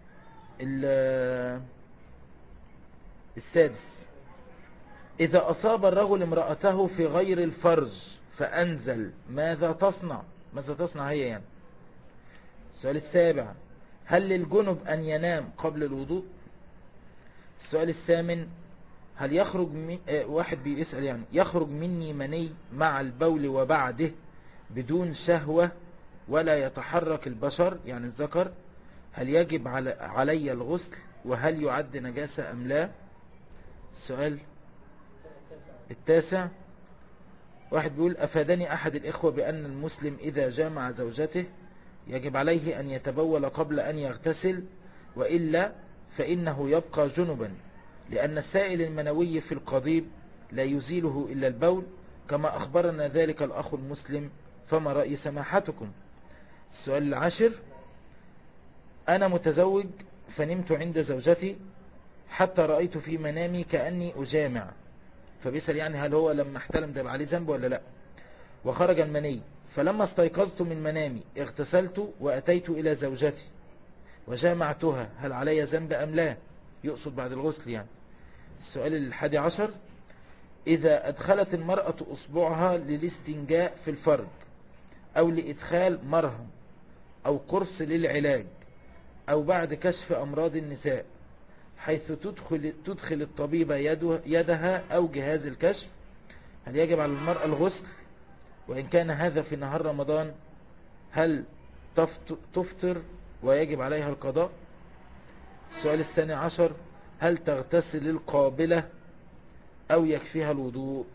S3: السادس: إذا أصاب الرجل امرأته في غير الفرج فأنزل ماذا تصنع؟ ماذا تصنع هي يعني؟ السؤال السابع: هل للجنب أن ينام قبل الوضوء؟ السؤال الثامن: هل يخرج من اه واحد بيسأل يعني يخرج مني مني مع البول وبعده بدون شهوة ولا يتحرك البشر يعني الذكر، هل يجب على علي الغسل وهل يعد نجاسة أم لا؟ السؤال التاسع: واحد بيقول: أفادني أحد الإخوة بأن المسلم إذا جامع زوجته يجب عليه أن يتبول قبل أن يغتسل، وإلا فإنه يبقى جنبا، لأن السائل المنوي في القضيب لا يزيله إلا البول، كما أخبرنا ذلك الأخ المسلم، فما رأي سماحتكم؟ السؤال العاشر: أنا متزوج فنمت عند زوجتي حتى رأيت في منامي كأني أجامع، فبيسأل يعني هل هو لما احتلم ده عليه ذنب ولا لا؟ وخرج المني، فلما استيقظت من منامي اغتسلت وأتيت إلى زوجتي وجامعتها، هل علي ذنب أم لا؟ يقصد بعد الغسل يعني. السؤال الحادي عشر: إذا أدخلت المرأة أصبعها للاستنجاء في الفرج أو لإدخال مرهم أو قرص للعلاج أو بعد كشف أمراض النساء، حيث تدخل, تدخل الطبيبة يدها أو جهاز الكشف، هل يجب على المرأة الغسل؟ وإن كان هذا في نهار رمضان هل تفطر ويجب عليها القضاء؟ السؤال الثاني عشر: هل تغتسل القابلة أو يكفيها الوضوء؟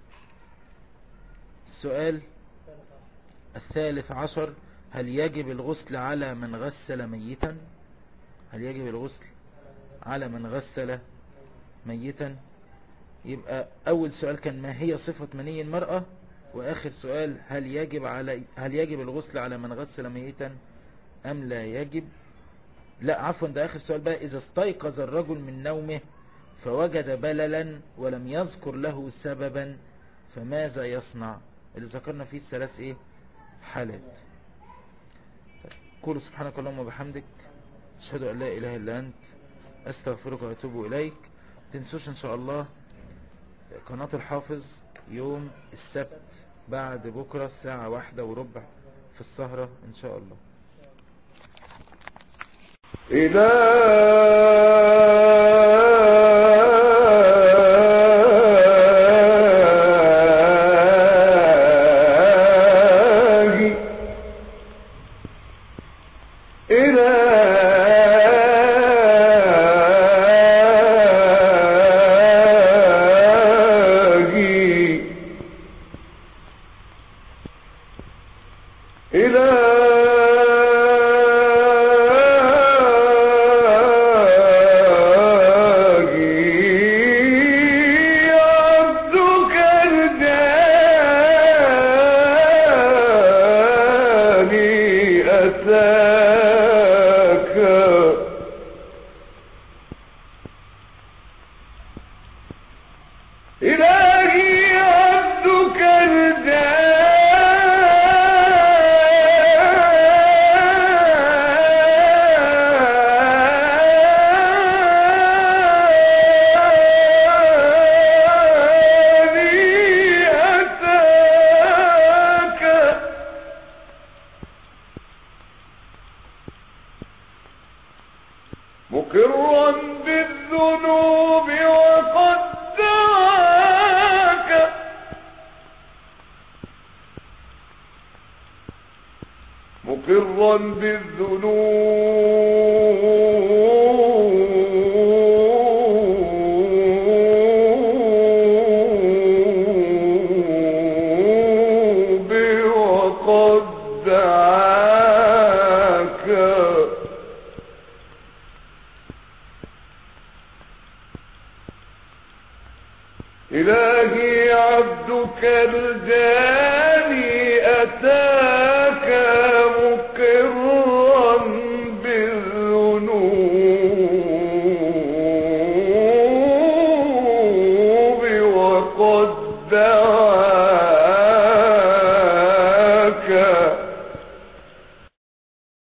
S3: السؤال الثالث عشر: هل يجب الغسل على من غسل ميتا؟ هل يجب الغسل على من غسل ميتا؟ يبقى أول سؤال كان ما هي صفة مني المرأة، وآخر سؤال هل يجب على هل يجب الغسل على من غسل ميتا أم لا يجب؟ لا عفوا، ده آخر سؤال بقى: إذا استيقظ الرجل من نومه فوجد بللا ولم يذكر له سببا فماذا يصنع؟ اللي ذكرنا فيه الثلاث ايه حالات. قول سبحانك اللهم وبحمدك أشهد أن لا إله إلا أنت أستغفرك وأتوب إليك. تنسوش إن شاء الله قناة الحافظ يوم السبت بعد بكرة الساعة واحدة وربع في السهرة إن شاء الله.
S6: أتاك مقرا بالذنوب وقد دعاك إلهي عبدك الجاني أتاك